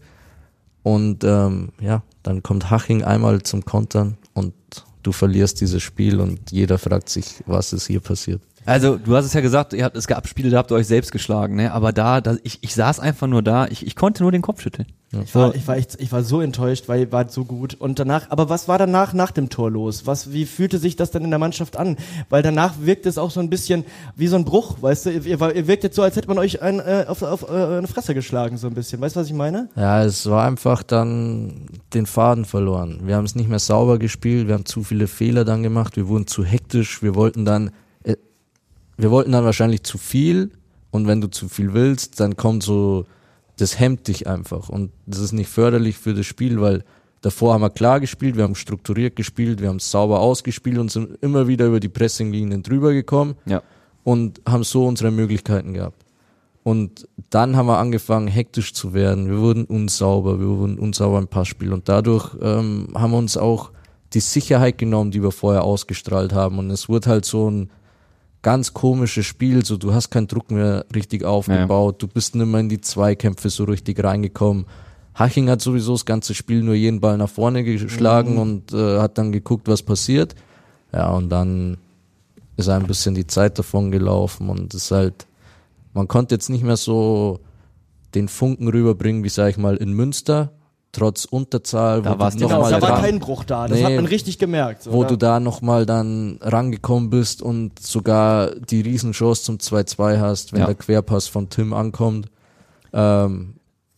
Und dann kommt Haching einmal zum Kontern und du verlierst dieses Spiel und jeder fragt sich, was ist hier passiert.
Also, du hast es ja gesagt, es gab Spiele, da habt ihr euch selbst geschlagen, ne? Aber ich saß einfach nur da, ich konnte nur den Kopf schütteln.
Ja. Ich war so enttäuscht, weil ihr wart so gut. Und danach, aber was war danach nach dem Tor los? Wie fühlte sich das dann in der Mannschaft an? Weil danach wirkt es auch so ein bisschen wie so ein Bruch, weißt du? Ihr wirkt jetzt so, als hätte man euch auf eine Fresse geschlagen, so ein bisschen. Weißt du, was ich meine?
Ja, es war einfach dann den Faden verloren. Wir haben es nicht mehr sauber gespielt, wir haben zu viele Fehler dann gemacht, wir wurden zu hektisch, wir wollten dann wahrscheinlich zu viel, und wenn du zu viel willst, dann kommt so, das hemmt dich einfach, und das ist nicht förderlich für das Spiel, weil davor haben wir klar gespielt, wir haben strukturiert gespielt, wir haben sauber ausgespielt und sind immer wieder über die Pressinglinien drüber gekommen und haben so unsere Möglichkeiten gehabt. Und dann haben wir angefangen, hektisch zu werden, wir wurden unsauber im Passspiel, und dadurch haben wir uns auch die Sicherheit genommen, die wir vorher ausgestrahlt haben, und es wurde halt so ein ganz komisches Spiel, so du hast keinen Druck mehr richtig aufgebaut, du bist nicht mehr in die Zweikämpfe so richtig reingekommen. Haching hat sowieso das ganze Spiel nur jeden Ball nach vorne geschlagen und hat dann geguckt, was passiert. Ja, und dann ist ein bisschen die Zeit davon gelaufen, und es ist halt, man konnte jetzt nicht mehr so den Funken rüberbringen, wie sag ich mal in Münster, trotz Unterzahl.
Da war
kein Bruch da, das hat man richtig gemerkt. So,
wo du da nochmal dann rangekommen bist und sogar die Riesenchance zum 2-2 hast, wenn der Querpass von Tim ankommt. Da haben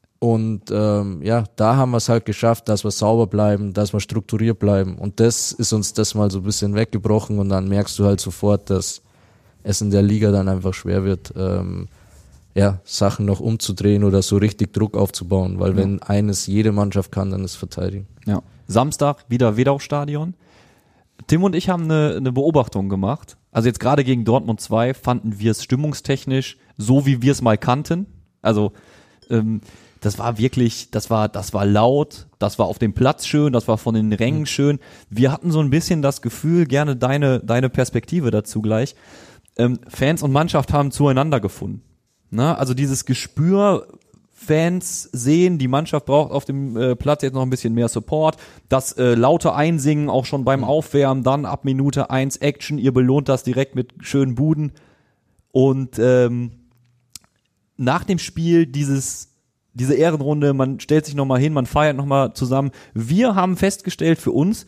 wir es halt geschafft, dass wir sauber bleiben, dass wir strukturiert bleiben, und das ist uns das mal so ein bisschen weggebrochen, und dann merkst du halt sofort, dass es in der Liga dann einfach schwer wird, Sachen noch umzudrehen oder so richtig Druck aufzubauen, weil wenn eines jede Mannschaft kann, dann ist verteidigen.
Ja. Samstag wieder Wedau-Stadion. Tim und ich haben eine Beobachtung gemacht. Also jetzt gerade gegen Dortmund 2 fanden wir es stimmungstechnisch so, wie wir es mal kannten. Also das war wirklich, das war laut, das war auf dem Platz schön, das war von den Rängen schön. Wir hatten so ein bisschen das Gefühl, gerne deine Perspektive dazu gleich. Fans und Mannschaft haben zueinander gefunden. Na, also dieses Gespür, Fans sehen, die Mannschaft braucht auf dem Platz jetzt noch ein bisschen mehr Support, das laute Einsingen auch schon beim Aufwärmen, dann ab Minute 1 Action, ihr belohnt das direkt mit schönen Buden, und nach dem Spiel diese Ehrenrunde, man stellt sich nochmal hin, man feiert nochmal zusammen. Wir haben festgestellt für uns,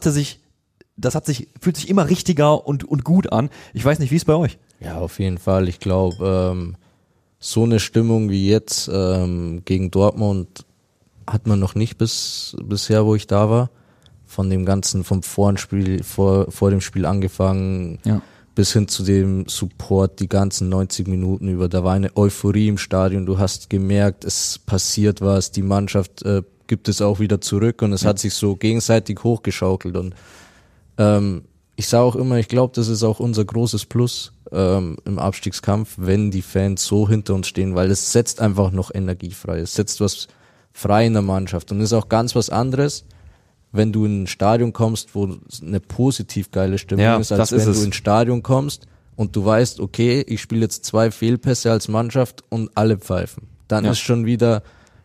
fühlt sich immer richtiger und gut an. Ich weiß nicht, wie es bei euch?
Ja, auf jeden Fall. Ich glaube, so eine Stimmung wie jetzt gegen Dortmund hat man noch nicht bisher, wo ich da war. Von dem Ganzen, vom vor dem Spiel angefangen, bis hin zu dem Support die ganzen 90 Minuten über. Da war eine Euphorie im Stadion. Du hast gemerkt, es passiert was. Die Mannschaft gibt es auch wieder zurück, und es hat sich so gegenseitig hochgeschaukelt. Und ich sage auch immer, ich glaube, das ist auch unser großes Plus im Abstiegskampf, wenn die Fans so hinter uns stehen, weil es setzt einfach noch Energie frei. Es setzt was frei in der Mannschaft, und ist auch ganz was anderes, wenn du in ein Stadion kommst, wo eine positiv geile Stimmung ist, als wenn du ins Stadion kommst und du weißt, okay, ich spiele jetzt 2 Fehlpässe als Mannschaft und alle pfeifen. Dann ist schon wieder,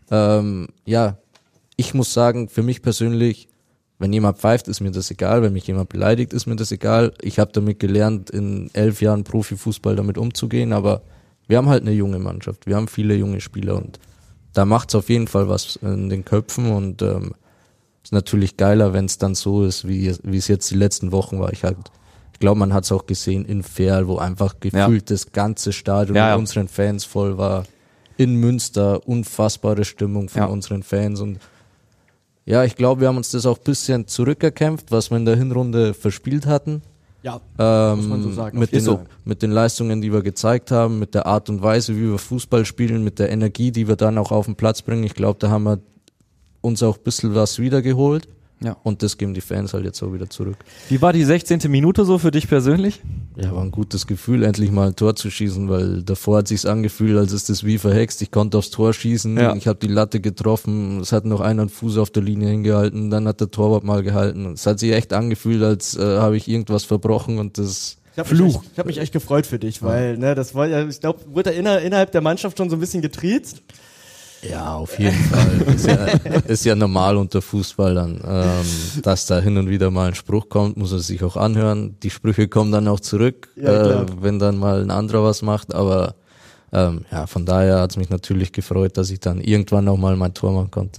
ich muss sagen, für mich persönlich, wenn jemand pfeift, ist mir das egal. Wenn mich jemand beleidigt, ist mir das egal. Ich habe damit gelernt, in 11 Jahren Profifußball damit umzugehen. Aber wir haben halt eine junge Mannschaft. Wir haben viele junge Spieler, und da macht's auf jeden Fall was in den Köpfen. Und ist natürlich geiler, wenn es dann so ist, wie es jetzt die letzten Wochen war. Ich glaube, man hat es auch gesehen in Verl, wo einfach gefühlt das ganze Stadion mit unseren Fans voll war. In Münster, unfassbare Stimmung von unseren Fans, und ja, ich glaube, wir haben uns das auch ein bisschen zurückerkämpft, was wir in der Hinrunde verspielt hatten. Ja, muss man so sagen. Mit den Leistungen, die wir gezeigt haben, mit der Art und Weise, wie wir Fußball spielen, mit der Energie, die wir dann auch auf den Platz bringen. Ich glaube, da haben wir uns auch ein bisschen was wiedergeholt.
Ja.
Und das geben die Fans halt jetzt auch wieder zurück.
Wie war die 16. Minute so für dich persönlich?
Ja, war ein gutes Gefühl, endlich mal ein Tor zu schießen, weil davor hat sich's angefühlt, als ist das wie verhext. Ich konnte aufs Tor schießen, ich habe die Latte getroffen, es hat noch einer einen Fuß auf der Linie hingehalten, dann hat der Torwart mal gehalten. Es hat sich echt angefühlt, als habe ich irgendwas verbrochen und das
Ich habe mich echt gefreut für dich, weil das war ja, ich glaube, wurde da innerhalb der Mannschaft schon so ein bisschen getriezt.
Ja, auf jeden Fall. Ist ja normal unter Fußballern, dass da hin und wieder mal ein Spruch kommt, muss er sich auch anhören. Die Sprüche kommen dann auch zurück, wenn dann mal ein anderer was macht. Aber von daher hat es mich natürlich gefreut, dass ich dann irgendwann auch mal mein Tor machen konnte.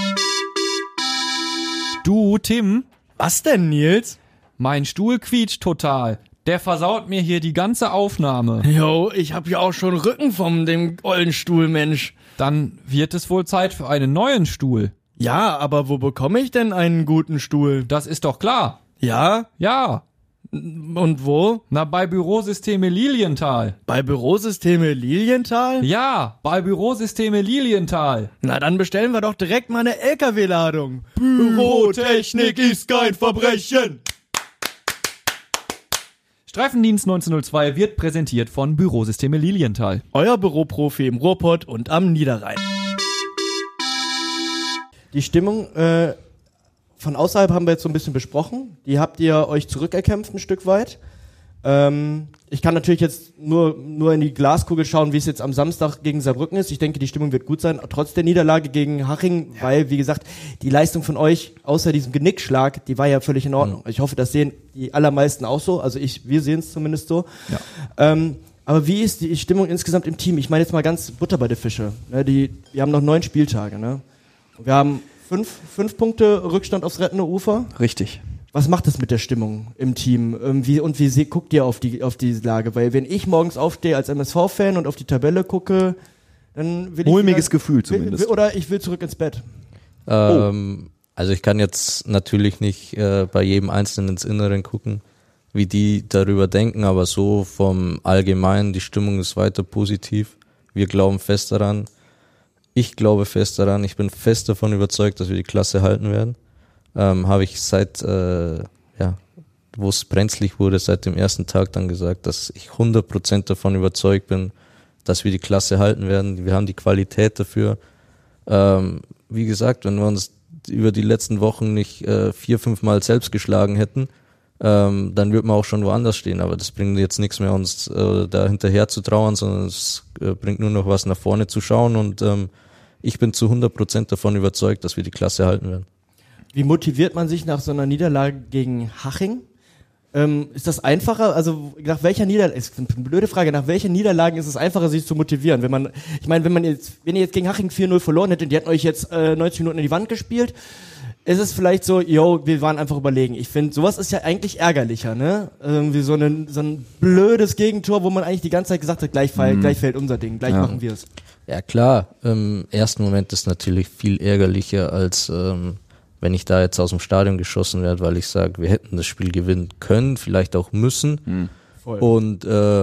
Du, Tim,
Was denn, Nils?
mein Stuhl quietscht total. Der versaut mir hier die ganze Aufnahme.
Jo, ich hab ja auch schon Rücken vom dem ollen Stuhl, Mensch.
Dann wird es wohl Zeit für einen neuen Stuhl.
Ja, aber wo bekomme ich denn einen guten Stuhl?
Das ist doch klar.
Ja?
Ja,
Und wo?
na bei Bürosysteme Lilienthal.
Bei Bürosysteme Lilienthal?
Ja, bei Bürosysteme Lilienthal.
Na, dann bestellen wir doch direkt mal eine LKW-Ladung.
Bürotechnik ist kein Verbrechen.
Streifendienst 1902 wird präsentiert von Bürosysteme Lilienthal.
Euer Büroprofi im Ruhrpott und am Niederrhein.
Die Stimmung von außerhalb haben wir jetzt so ein bisschen besprochen. Die habt ihr euch zurückerkämpft ein Stück weit. Ich kann natürlich jetzt nur in die Glaskugel schauen, wie es jetzt am Samstag gegen Saarbrücken ist. Ich denke, die Stimmung wird gut sein, trotz der Niederlage gegen Haching, weil, wie gesagt, die Leistung von euch, außer diesem Genickschlag, die war ja völlig in Ordnung. Ich hoffe, das sehen die allermeisten auch so. Also wir sehen es zumindest so. Ja. Aber wie ist die Stimmung insgesamt im Team? Ich meine jetzt mal ganz Butter bei der Fische. Wir haben noch 9 Spieltage. Ne? Wir haben 5 Punkte Rückstand aufs rettende Ufer.
Richtig.
Was macht das mit der Stimmung im Team? Wie guckt ihr auf die Lage? Weil wenn ich morgens aufstehe als MSV-Fan und auf die Tabelle gucke, dann will ich...
Mulmiges Gefühl zumindest.
Oder ich will zurück ins Bett.
Also ich kann jetzt natürlich nicht bei jedem Einzelnen ins Innere gucken, wie die darüber denken, aber so vom Allgemeinen, die Stimmung ist weiter positiv. Wir glauben fest daran. Ich glaube fest daran. Ich bin fest davon überzeugt, dass wir die Klasse halten werden. Habe ich seit, wo es brenzlig wurde, seit dem ersten Tag dann gesagt, dass ich 100% davon überzeugt bin, dass wir die Klasse halten werden. Wir haben die Qualität dafür. Wie gesagt, wenn wir uns über die letzten Wochen nicht 4-5 Mal selbst geschlagen hätten, dann würde man auch schon woanders stehen. Aber das bringt jetzt nichts mehr, uns da hinterher zu trauern, sondern es bringt nur noch was nach vorne zu schauen. Und ich bin zu 100% davon überzeugt, dass wir die Klasse halten werden.
Wie motiviert man sich nach so einer Niederlage gegen Haching? Ist das einfacher? Also nach welcher Niederlage, ist eine blöde Frage, nach welchen Niederlagen ist es einfacher, sich zu motivieren? Wenn ihr jetzt gegen Haching 4-0 verloren hättet, die hätten euch jetzt 90 Minuten in die Wand gespielt, ist es vielleicht so, wir waren einfach überlegen. Ich finde, sowas ist ja eigentlich ärgerlicher, ne? Irgendwie so ein blödes Gegentor, wo man eigentlich die ganze Zeit gesagt hat, gleich fällt unser Ding, gleich machen wir es.
Ja klar, im ersten Moment ist natürlich viel ärgerlicher, als wenn ich da jetzt aus dem Stadion geschossen werde, weil ich sage, wir hätten das Spiel gewinnen können, vielleicht auch müssen.
Voll.
Und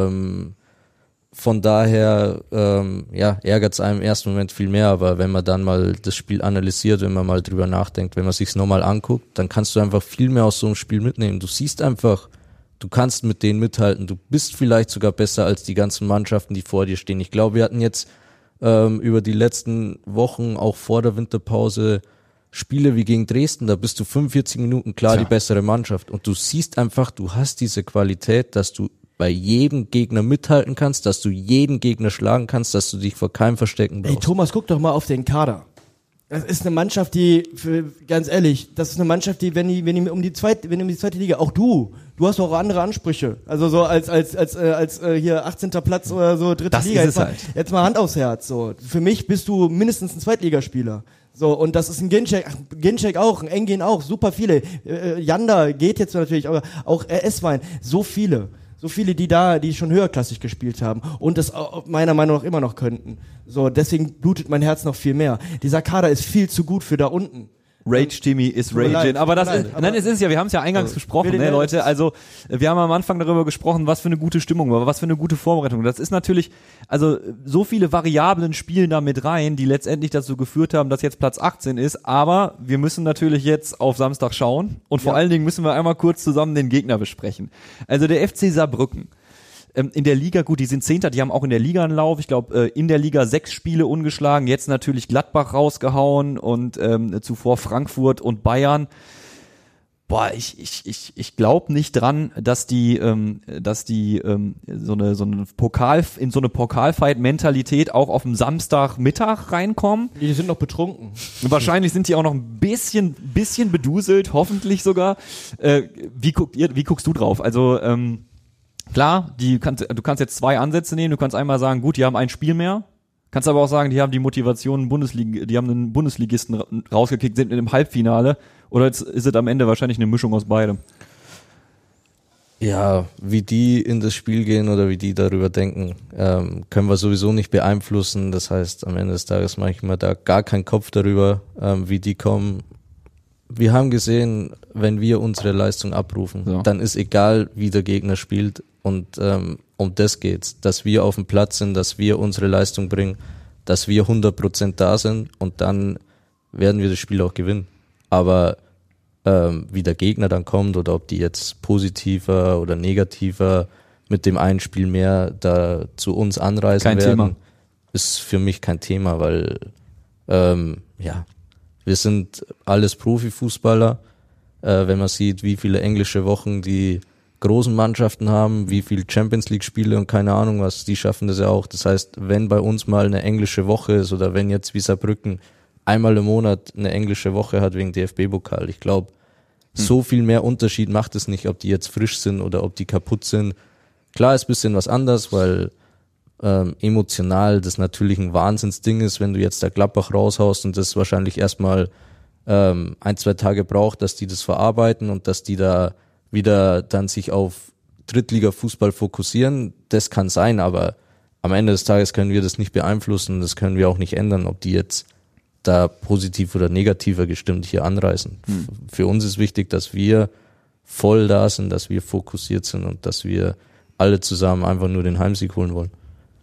von daher ärgert es einem im ersten Moment viel mehr, aber wenn man dann mal das Spiel analysiert, wenn man mal drüber nachdenkt, wenn man sich's nochmal anguckt, dann kannst du einfach viel mehr aus so einem Spiel mitnehmen. Du siehst einfach, du kannst mit denen mithalten, du bist vielleicht sogar besser als die ganzen Mannschaften, die vor dir stehen. Ich glaube, wir hatten jetzt über die letzten Wochen, auch vor der Winterpause, Spiele wie gegen Dresden, da bist du 45 Minuten klar die bessere Mannschaft. Und du siehst einfach, du hast diese Qualität, dass du bei jedem Gegner mithalten kannst, dass du jeden Gegner schlagen kannst, dass du dich vor keinem verstecken brauchst.
Ey Thomas, guck doch mal auf den Kader. Das ist eine Mannschaft, die, ganz ehrlich, das ist eine Mannschaft, die, wenn die um die zweite Liga, auch du hast auch andere Ansprüche. Also so als hier 18. Platz oder so, dritte
Das
Liga.
ist es halt.
Jetzt mal Hand aufs Herz. So, für mich bist du mindestens ein Zweitligaspieler. So, und das ist ein Ginczek auch, ein Engin auch, super viele. Janda geht jetzt natürlich, aber auch Esswein, so viele, die schon höherklassig gespielt haben und das meiner Meinung nach immer noch könnten. So, deswegen blutet mein Herz noch viel mehr. Dieser Kader ist viel zu gut für da unten.
Rage Timmy ist
Tut mir
Raging,
leid,
aber
tut
das
mir
ist,
leid,
nein, es ist ja, wir haben es ja eingangs besprochen,
will
ne,
den
Leute, also wir haben am Anfang darüber gesprochen, was für eine gute Stimmung war, was für eine gute Vorbereitung. Das ist natürlich, also so viele Variablen spielen da mit rein, die letztendlich dazu geführt haben, dass jetzt Platz 18 ist, aber wir müssen natürlich jetzt auf Samstag schauen und vor allen Dingen müssen wir einmal kurz zusammen den Gegner besprechen. Also der FC Saarbrücken. In der Liga, gut, die sind Zehnter, die haben auch in der Liga einen Lauf. Ich glaube, in der Liga 6 Spiele ungeschlagen, jetzt natürlich Gladbach rausgehauen und zuvor Frankfurt und Bayern. Boah, ich glaube nicht dran, dass die so eine Pokalfight-Mentalität auch auf dem Samstagmittag reinkommen.
Die sind noch betrunken.
Wahrscheinlich sind die auch noch ein bisschen beduselt, hoffentlich sogar. Wie guckst du drauf? Also klar, du kannst jetzt 2 Ansätze nehmen. Du kannst einmal sagen, gut, die haben ein Spiel mehr. Kannst aber auch sagen, die haben die Motivation, die haben einen Bundesligisten rausgekickt, sind in dem Halbfinale. Oder jetzt ist es am Ende wahrscheinlich eine Mischung aus beidem.
Ja, wie die in das Spiel gehen oder wie die darüber denken, können wir sowieso nicht beeinflussen. Das heißt, am Ende des Tages mache ich mir da gar keinen Kopf darüber, wie die kommen. Wir haben gesehen, wenn wir unsere Leistung abrufen, dann ist egal, wie der Gegner spielt. Und um das geht's, dass wir auf dem Platz sind, dass wir unsere Leistung bringen, dass wir 100% da sind und dann werden wir das Spiel auch gewinnen. Aber wie der Gegner dann kommt oder ob die jetzt positiver oder negativer mit dem einen Spiel mehr da zu uns anreisen werden, ist für mich kein Thema, weil wir sind alles Profifußballer. Wenn man sieht, wie viele englische Wochen die großen Mannschaften haben, wie viel Champions-League-Spiele und keine Ahnung was, die schaffen das ja auch. Das heißt, wenn bei uns mal eine englische Woche ist oder wenn jetzt wie Saarbrücken einmal im Monat eine englische Woche hat wegen DFB-Pokal, ich glaube, so viel mehr Unterschied macht es nicht, ob die jetzt frisch sind oder ob die kaputt sind. Klar ist ein bisschen was anders, weil emotional das natürlich ein Wahnsinnsding ist, wenn du jetzt da Gladbach raushaust und das wahrscheinlich erstmal 1-2 Tage braucht, dass die das verarbeiten und dass die da wieder dann sich auf Drittliga-Fußball fokussieren. Das kann sein, aber am Ende des Tages können wir das nicht beeinflussen. Das können wir auch nicht ändern, ob die jetzt da positiv oder negativer gestimmt hier anreisen. Für uns ist wichtig, dass wir voll da sind, dass wir fokussiert sind und dass wir alle zusammen einfach nur den Heimsieg holen wollen.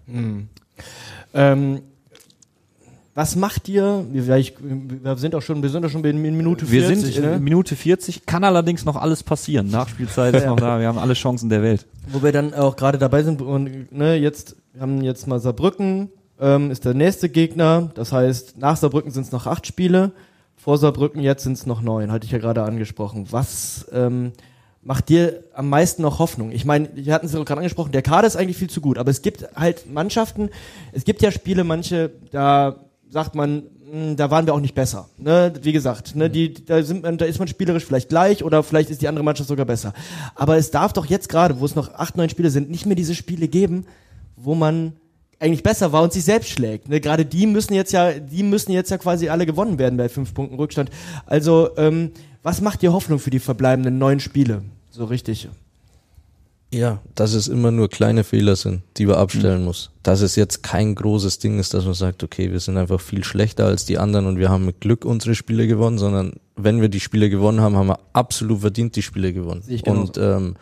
Was macht ihr? Wir sind doch schon in Minute 40.
Wir sind
ne?
in Minute 40, kann allerdings noch alles passieren. Nachspielzeit ist noch da, wir haben alle Chancen der Welt.
Wo wir dann auch gerade dabei sind und wir haben jetzt mal Saarbrücken, ist der nächste Gegner. Das heißt, nach Saarbrücken sind es noch 8 Spiele, vor Saarbrücken jetzt sind es noch 9, hatte ich ja gerade angesprochen. Was macht dir am meisten noch Hoffnung? Ich meine, wir hatten es ja gerade angesprochen, der Kader ist eigentlich viel zu gut, aber es gibt halt Mannschaften, es gibt ja Spiele, manche, da sagt man, da waren wir auch nicht besser. Ne? Wie gesagt, ne? Da ist man spielerisch vielleicht gleich oder vielleicht ist die andere Mannschaft sogar besser. Aber es darf doch jetzt gerade, wo es noch 8, 9 Spiele sind, nicht mehr diese Spiele geben, wo man eigentlich besser war und sich selbst schlägt. Ne? Gerade die müssen jetzt ja quasi alle gewonnen werden bei 5 Punkten Rückstand. Also, was macht dir Hoffnung für die verbleibenden 9 Spiele? So richtig.
Ja, dass es immer nur kleine Fehler sind, die man abstellen muss. Dass es jetzt kein großes Ding ist, dass man sagt, okay, wir sind einfach viel schlechter als die anderen und wir haben mit Glück unsere Spiele gewonnen, sondern wenn wir die Spiele gewonnen haben, haben wir absolut verdient die Spiele gewonnen. Und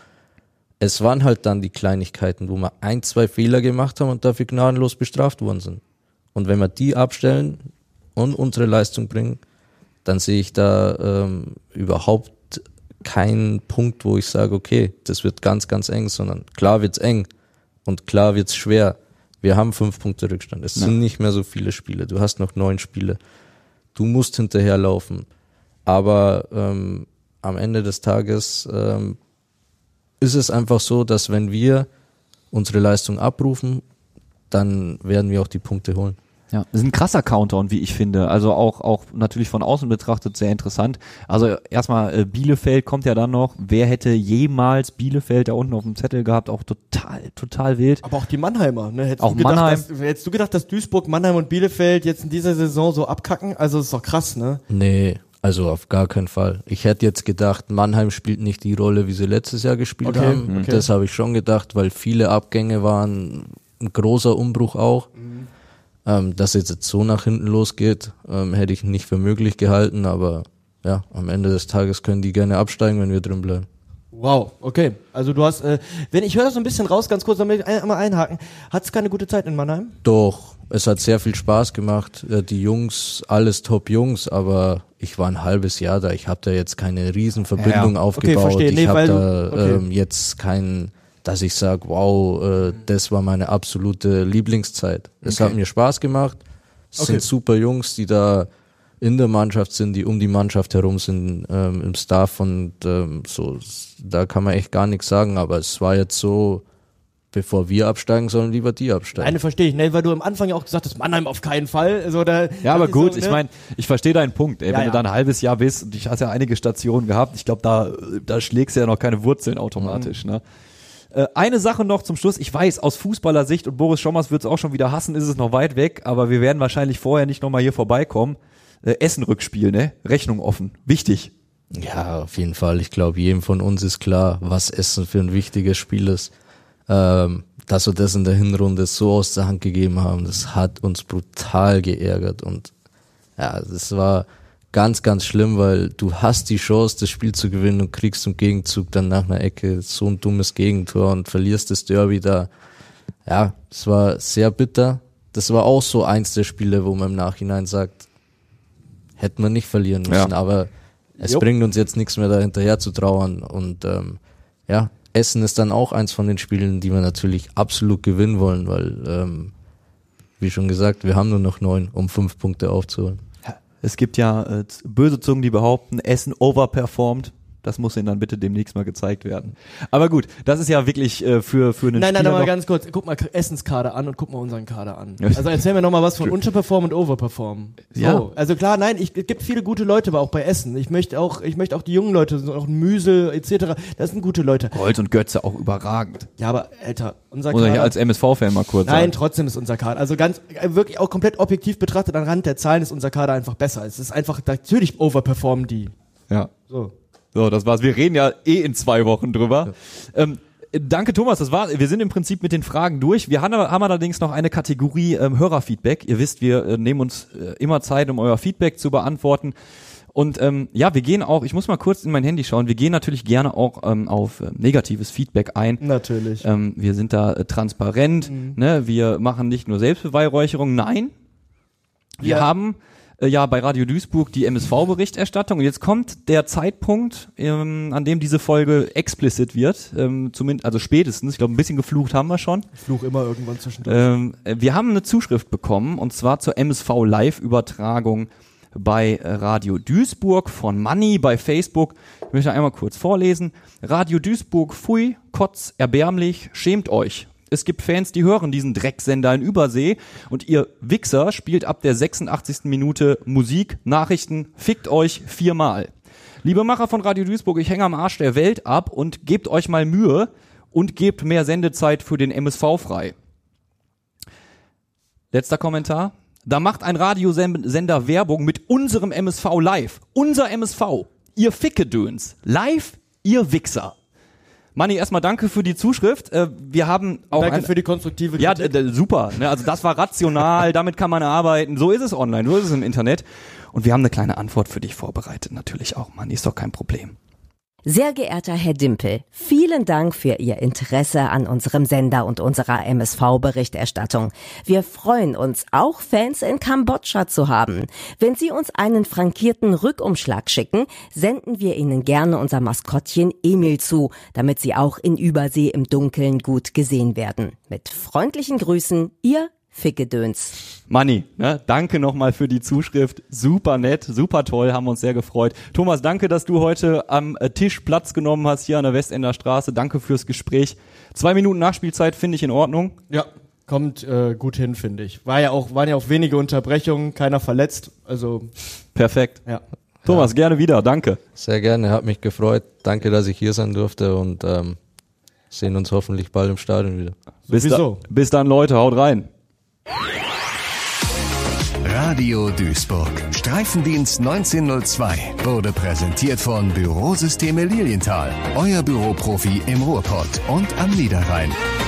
es waren halt dann die Kleinigkeiten, wo wir 1, 2 Fehler gemacht haben und dafür gnadenlos bestraft worden sind. Und wenn wir die abstellen und unsere Leistung bringen, dann sehe ich da überhaupt keinen Punkt, wo ich sage, okay, das wird ganz, ganz eng, sondern klar wird's eng und klar wird's schwer. Wir haben 5 Punkte Rückstand. Es sind nicht mehr so viele Spiele. Du hast noch 9 Spiele. Du musst hinterherlaufen. Aber am Ende des Tages ist es einfach so, dass wenn wir unsere Leistung abrufen, dann werden wir auch die Punkte holen.
Ja, das ist ein krasser Countdown, wie ich finde. Also auch natürlich von außen betrachtet sehr interessant. Also erstmal Bielefeld kommt ja dann noch. Wer hätte jemals Bielefeld da unten auf dem Zettel gehabt? Auch total wild.
Aber auch die Mannheimer, ne? Hättest du gedacht, dass Duisburg, Mannheim und Bielefeld jetzt in dieser Saison so abkacken? Also das ist doch krass, ne?
Nee, also auf gar keinen Fall. Ich hätte jetzt gedacht, Mannheim spielt nicht die Rolle, wie sie letztes Jahr gespielt haben. Okay. Das habe ich schon gedacht, weil viele Abgänge waren, ein großer Umbruch auch. Dass es jetzt so nach hinten losgeht, hätte ich nicht für möglich gehalten, aber ja, am Ende des Tages können die gerne absteigen, wenn wir drin bleiben.
Wow, okay. Also du hast, wenn ich höre das so ein bisschen raus, ganz kurz, damit einmal einhaken. Hattest du keine gute Zeit in Mannheim?
Doch, es hat sehr viel Spaß gemacht. Die Jungs, alles Top-Jungs, aber ich war ein halbes Jahr da. Ich habe da jetzt keine Riesenverbindung aufgebaut.
Okay, verstehe. Nee,
ich habe da
okay.
jetzt kein, dass ich sage, wow, das war meine absolute Lieblingszeit. Es hat mir Spaß gemacht. Es sind super Jungs, die da in der Mannschaft sind, die um die Mannschaft herum sind, im Staff und so, da kann man echt gar nichts sagen, aber es war jetzt so, bevor wir absteigen, sollen lieber die absteigen.
Eine verstehe ich, ne, weil du am Anfang ja auch gesagt hast, Mannheim auf keinen Fall. Also
ja, aber gut,
so, ne?
Ich meine, ich verstehe deinen Punkt. Ey, wenn du da ein halbes Jahr bist und ich hast ja einige Stationen gehabt, ich glaube, da schlägst du ja noch keine Wurzeln automatisch. Ne? Eine Sache noch zum Schluss, ich weiß, aus Fußballersicht, und Boris Schommers wird es auch schon wieder hassen, ist es noch weit weg, aber wir werden wahrscheinlich vorher nicht nochmal hier vorbeikommen. Essen-Rückspiel, ne? Rechnung offen. Wichtig.
Ja, auf jeden Fall. Ich glaube, jedem von uns ist klar, was Essen für ein wichtiges Spiel ist. Dass wir das in der Hinrunde so aus der Hand gegeben haben, das hat uns brutal geärgert und ja, das war ganz, ganz schlimm, weil du hast die Chance, das Spiel zu gewinnen und kriegst im Gegenzug dann nach einer Ecke so ein dummes Gegentor und verlierst das Derby da. Ja, es war sehr bitter. Das war auch so eins der Spiele, wo man im Nachhinein sagt, hätten wir nicht verlieren müssen, aber es bringt uns jetzt nichts mehr da hinterher zu trauern und ja, Essen ist dann auch eins von den Spielen, die wir natürlich absolut gewinnen wollen, weil, wie schon gesagt, wir haben nur noch 9, um 5 Punkte aufzuholen.
Es gibt ja böse Zungen, die behaupten, Essen overperformed. Das muss ihnen dann bitte demnächst mal gezeigt werden. Aber gut, das ist ja wirklich für einen
Nein,
Spieler
aber
noch
ganz kurz, guck mal Essenskader an und guck mal unseren Kader an. Also erzähl mir nochmal was von Unterperform und Overperform. So,
Ja.
Also klar, nein, es gibt viele gute Leute, aber auch bei Essen. Ich möchte auch die jungen Leute, so auch Müsel etc., das sind gute Leute.
Gold und Götze auch überragend.
Ja, aber Alter, unser
Muss ich
Kader...
als MSV-Fan mal kurz
Nein,
sagen.
trotzdem ist unser Kader, also ganz, wirklich auch komplett objektiv betrachtet anhand der Zahlen ist unser Kader einfach besser. Es ist einfach, natürlich overperformen die.
Ja.
So,
das war's. Wir reden ja in 2 Wochen drüber. Ja. Danke, Thomas. Das war's. Wir sind im Prinzip mit den Fragen durch. Wir haben allerdings noch eine Kategorie Hörerfeedback. Ihr wisst, wir nehmen uns immer Zeit, um euer Feedback zu beantworten. Und ja, wir gehen auch, ich muss mal kurz in mein Handy schauen, wir gehen natürlich gerne auch auf negatives Feedback ein.
natürlich.
Wir sind da transparent. Ne? Wir machen nicht nur Selbstbeweihräucherung. Nein, wir haben ja bei Radio Duisburg die MSV-Berichterstattung und jetzt kommt der Zeitpunkt, an dem diese Folge explicit wird, zumindest, also spätestens, ich glaube ein bisschen geflucht haben wir schon.
Ich fluch immer irgendwann zwischendurch.
Wir haben eine Zuschrift bekommen und zwar zur MSV-Live-Übertragung bei Radio Duisburg von Manni bei Facebook. Ich möchte einmal kurz vorlesen. Radio Duisburg, pfui, kotz, erbärmlich, schämt euch. Es gibt Fans, die hören diesen Drecksender in Übersee und ihr Wichser spielt ab der 86. Minute Musik, Nachrichten, fickt euch 4-mal. Liebe Macher von Radio Duisburg, ich hänge am Arsch der Welt ab und gebt euch mal Mühe und gebt mehr Sendezeit für den MSV frei. Letzter Kommentar. Da macht ein Radiosender Werbung mit unserem MSV live. Unser MSV. Ihr Fickedöns. Live, ihr Wichser. Manni, erstmal danke für die Zuschrift. Wir haben auch
Danke für die konstruktive
Kritik. Ja, super. Ne? Also das war rational, damit kann man arbeiten. So ist es online, so ist es im Internet. Und wir haben eine kleine Antwort für dich vorbereitet, natürlich auch, Manni, ist doch kein Problem.
Sehr geehrter Herr Dimpel, vielen Dank für Ihr Interesse an unserem Sender und unserer MSV-Berichterstattung. Wir freuen uns, auch Fans in Kambodscha zu haben. Wenn Sie uns einen frankierten Rückumschlag schicken, senden wir Ihnen gerne unser Maskottchen Emil zu, damit Sie auch in Übersee im Dunkeln gut gesehen werden. Mit freundlichen Grüßen, Ihr Fickedöns.
Manni, ne, danke nochmal für die Zuschrift. Super nett, super toll, haben uns sehr gefreut. Thomas, danke, dass du heute am Tisch Platz genommen hast hier an der Westender Straße. Danke fürs Gespräch. 2 Minuten Nachspielzeit finde ich in Ordnung.
Ja, kommt gut hin, finde ich. Waren ja auch wenige Unterbrechungen, keiner verletzt. Also
perfekt.
Ja.
Thomas, gerne wieder, danke.
Sehr gerne, hat mich gefreut. Danke, dass ich hier sein durfte und sehen uns hoffentlich bald im Stadion wieder.
Bis dann, Leute, haut rein.
Radio Duisburg. Streifendienst 1902 wurde präsentiert von Bürosysteme Lilienthal. Euer Büroprofi im Ruhrpott und am Niederrhein.